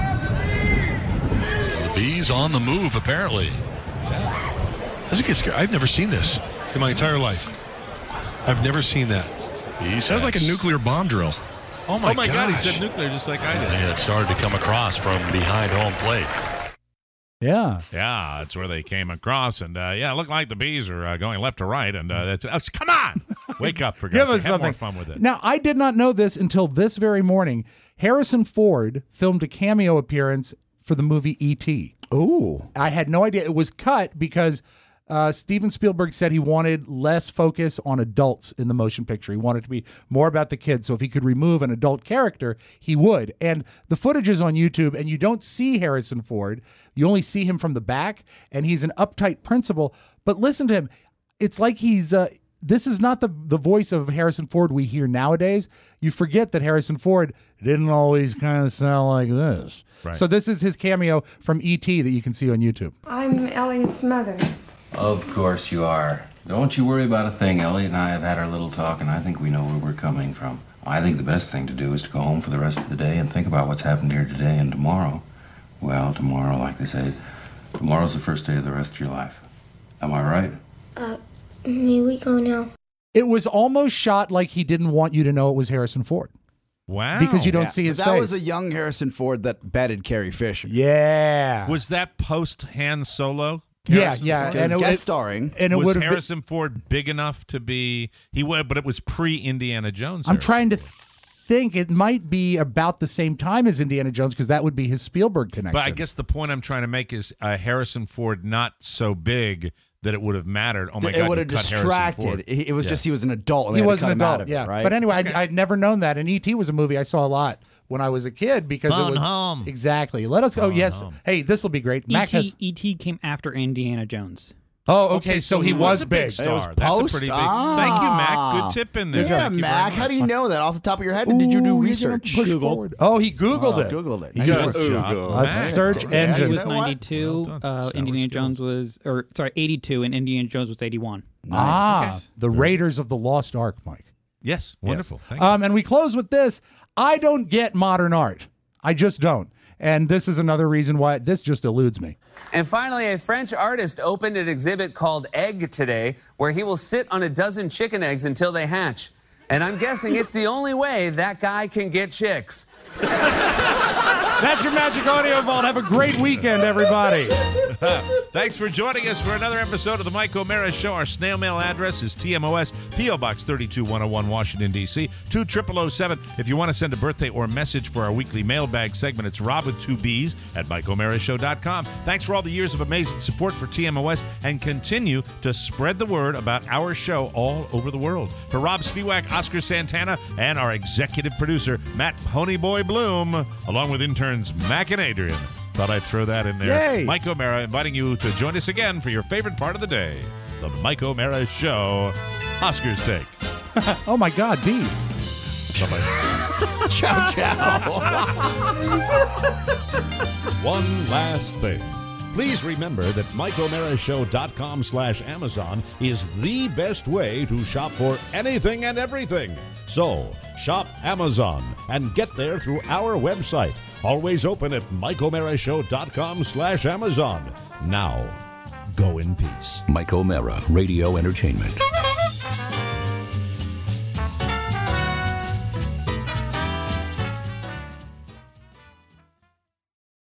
S21: So the bees on the move, apparently. Doesn't get scared. I've never seen this in my entire life. I've never seen that. Bees. Sounds like a nuclear bomb drill. Oh my,
S3: God, he said nuclear just like I did.
S21: Yeah, it started to come across from behind home plate.
S5: Yeah.
S3: Yeah, that's where they came across, and it looked like the bees are going left to right, and come on, wake up for
S5: Give
S3: God's
S5: us
S3: sake. Have more
S5: something.
S3: fun with it.
S5: Now, I did not know this until this very morning. Harrison Ford filmed a cameo appearance for the movie E.T.
S4: Ooh.
S5: I had no idea. It was cut because Steven Spielberg said he wanted less focus on adults in the motion picture. He wanted it to be more about the kids. So if he could remove an adult character, he would. And the footage is on YouTube, and you don't see Harrison Ford. You only see him from the back, and he's an uptight principal. But listen to him. It's like he's... this is not the voice of Harrison Ford we hear nowadays. You forget that Harrison Ford didn't always kind of sound like this.
S3: Right.
S5: So this is his cameo from E.T. that you can see on YouTube.
S22: I'm Elliot's mother.
S23: Of course you are. Don't you worry about a thing. Elliot and I have had our little talk, and I think we know where we're coming from. I think the best thing to do is to go home for the rest of the day and think about what's happened here today and tomorrow. Well, tomorrow, like they say, tomorrow's the first day of the rest of your life. Am I right?
S22: May we go now?
S5: It was almost shot like he didn't want you to know it was Harrison Ford.
S3: Wow.
S5: Because you don't see his
S4: that
S5: face.
S4: was a young Harrison Ford that batted Carrie Fisher.
S5: Yeah.
S3: Was that post Han Solo?
S5: Yeah,
S3: Harrison
S5: yeah.
S3: Ford?
S5: And
S4: guest starring.
S5: And it
S3: was
S5: would have
S3: Harrison Ford big enough to be? He would, but it was pre-Indiana Jones.
S5: I'm
S3: Harrison
S5: trying to
S3: Ford.
S5: think it might be about the same time as Indiana Jones because that would be his Spielberg connection.
S3: But I guess the point I'm trying to make is Harrison Ford not so big that it would have mattered. Oh my God,
S4: it would have
S3: you cut Harrison Ford.
S4: distracted. It was just he was an adult. And
S5: He
S4: they had to
S5: was
S4: cut
S5: an
S4: him out
S5: adult,
S4: of
S5: yeah.
S4: it, right?
S5: But anyway, I'd never known that. And E.T. was a movie I saw a lot when I was a kid because
S2: Phone
S5: it was
S2: home.
S5: Exactly. Let us go.
S2: Phone
S5: Yes.
S2: home.
S5: Hey, this will be great. Mac has.
S14: E.T. came after Indiana Jones.
S5: Oh, okay. So he was
S3: a big
S5: big.
S3: star. That's a pretty big. Thank you, Mac. Good tip in there.
S4: Yeah,
S3: Thank you very
S4: Mac.
S3: much.
S4: How do you know that off the top of your head? Or did you do research?
S5: Oh, he Googled it.
S4: Googled it.
S5: He
S4: Nice
S5: got
S4: work.
S5: a search
S14: It
S5: engine.
S14: was 92. Indiana Jones was, 82, and Indiana Jones was 81.
S5: The Raiders of the Lost Ark, Mike.
S3: Yes, wonderful. Thank you.
S5: And we close with this. I don't get modern art. I just don't. And this is another reason why this just eludes me.
S6: And finally, a French artist opened an exhibit called Egg today, where he will sit on a dozen chicken eggs until they hatch. And I'm guessing it's the only way that guy can get chicks.
S5: That's your Magic Audio Vault. Have a great weekend, everybody.
S3: Thanks for joining us for another episode of the Mike O'Mara Show. Our snail mail address is TMOS, P.O. Box 32101, Washington, D.C., 20007. If you want to send a birthday or message for our weekly mailbag segment, it's Rob with 2 B's at MikeO'MaraShow.com. Thanks for all the years of amazing support for TMOS, and continue to spread the word about our show all over the world. For Rob Spiewak, Oscar Santana, and our executive producer, Matt Ponyboy Bloom, along with interns Mac and Adrian. Thought I'd throw that in there.
S5: Yay.
S3: Mike O'Mara inviting you to join us again for your favorite part of the day, the Mike O'Mara Show, Oscar's Take.
S5: Oh, my God, these.
S3: Bye-bye.
S4: Ciao, ciao.
S11: One last thing. Please remember that MikeO'MaraShow.com/Amazon is the best way to shop for anything and everything. So, shop Amazon and get there through our website. Always open at MikeO'MaraShow.com/Amazon. Now, go in peace.
S1: Mike O'Mara Radio Entertainment.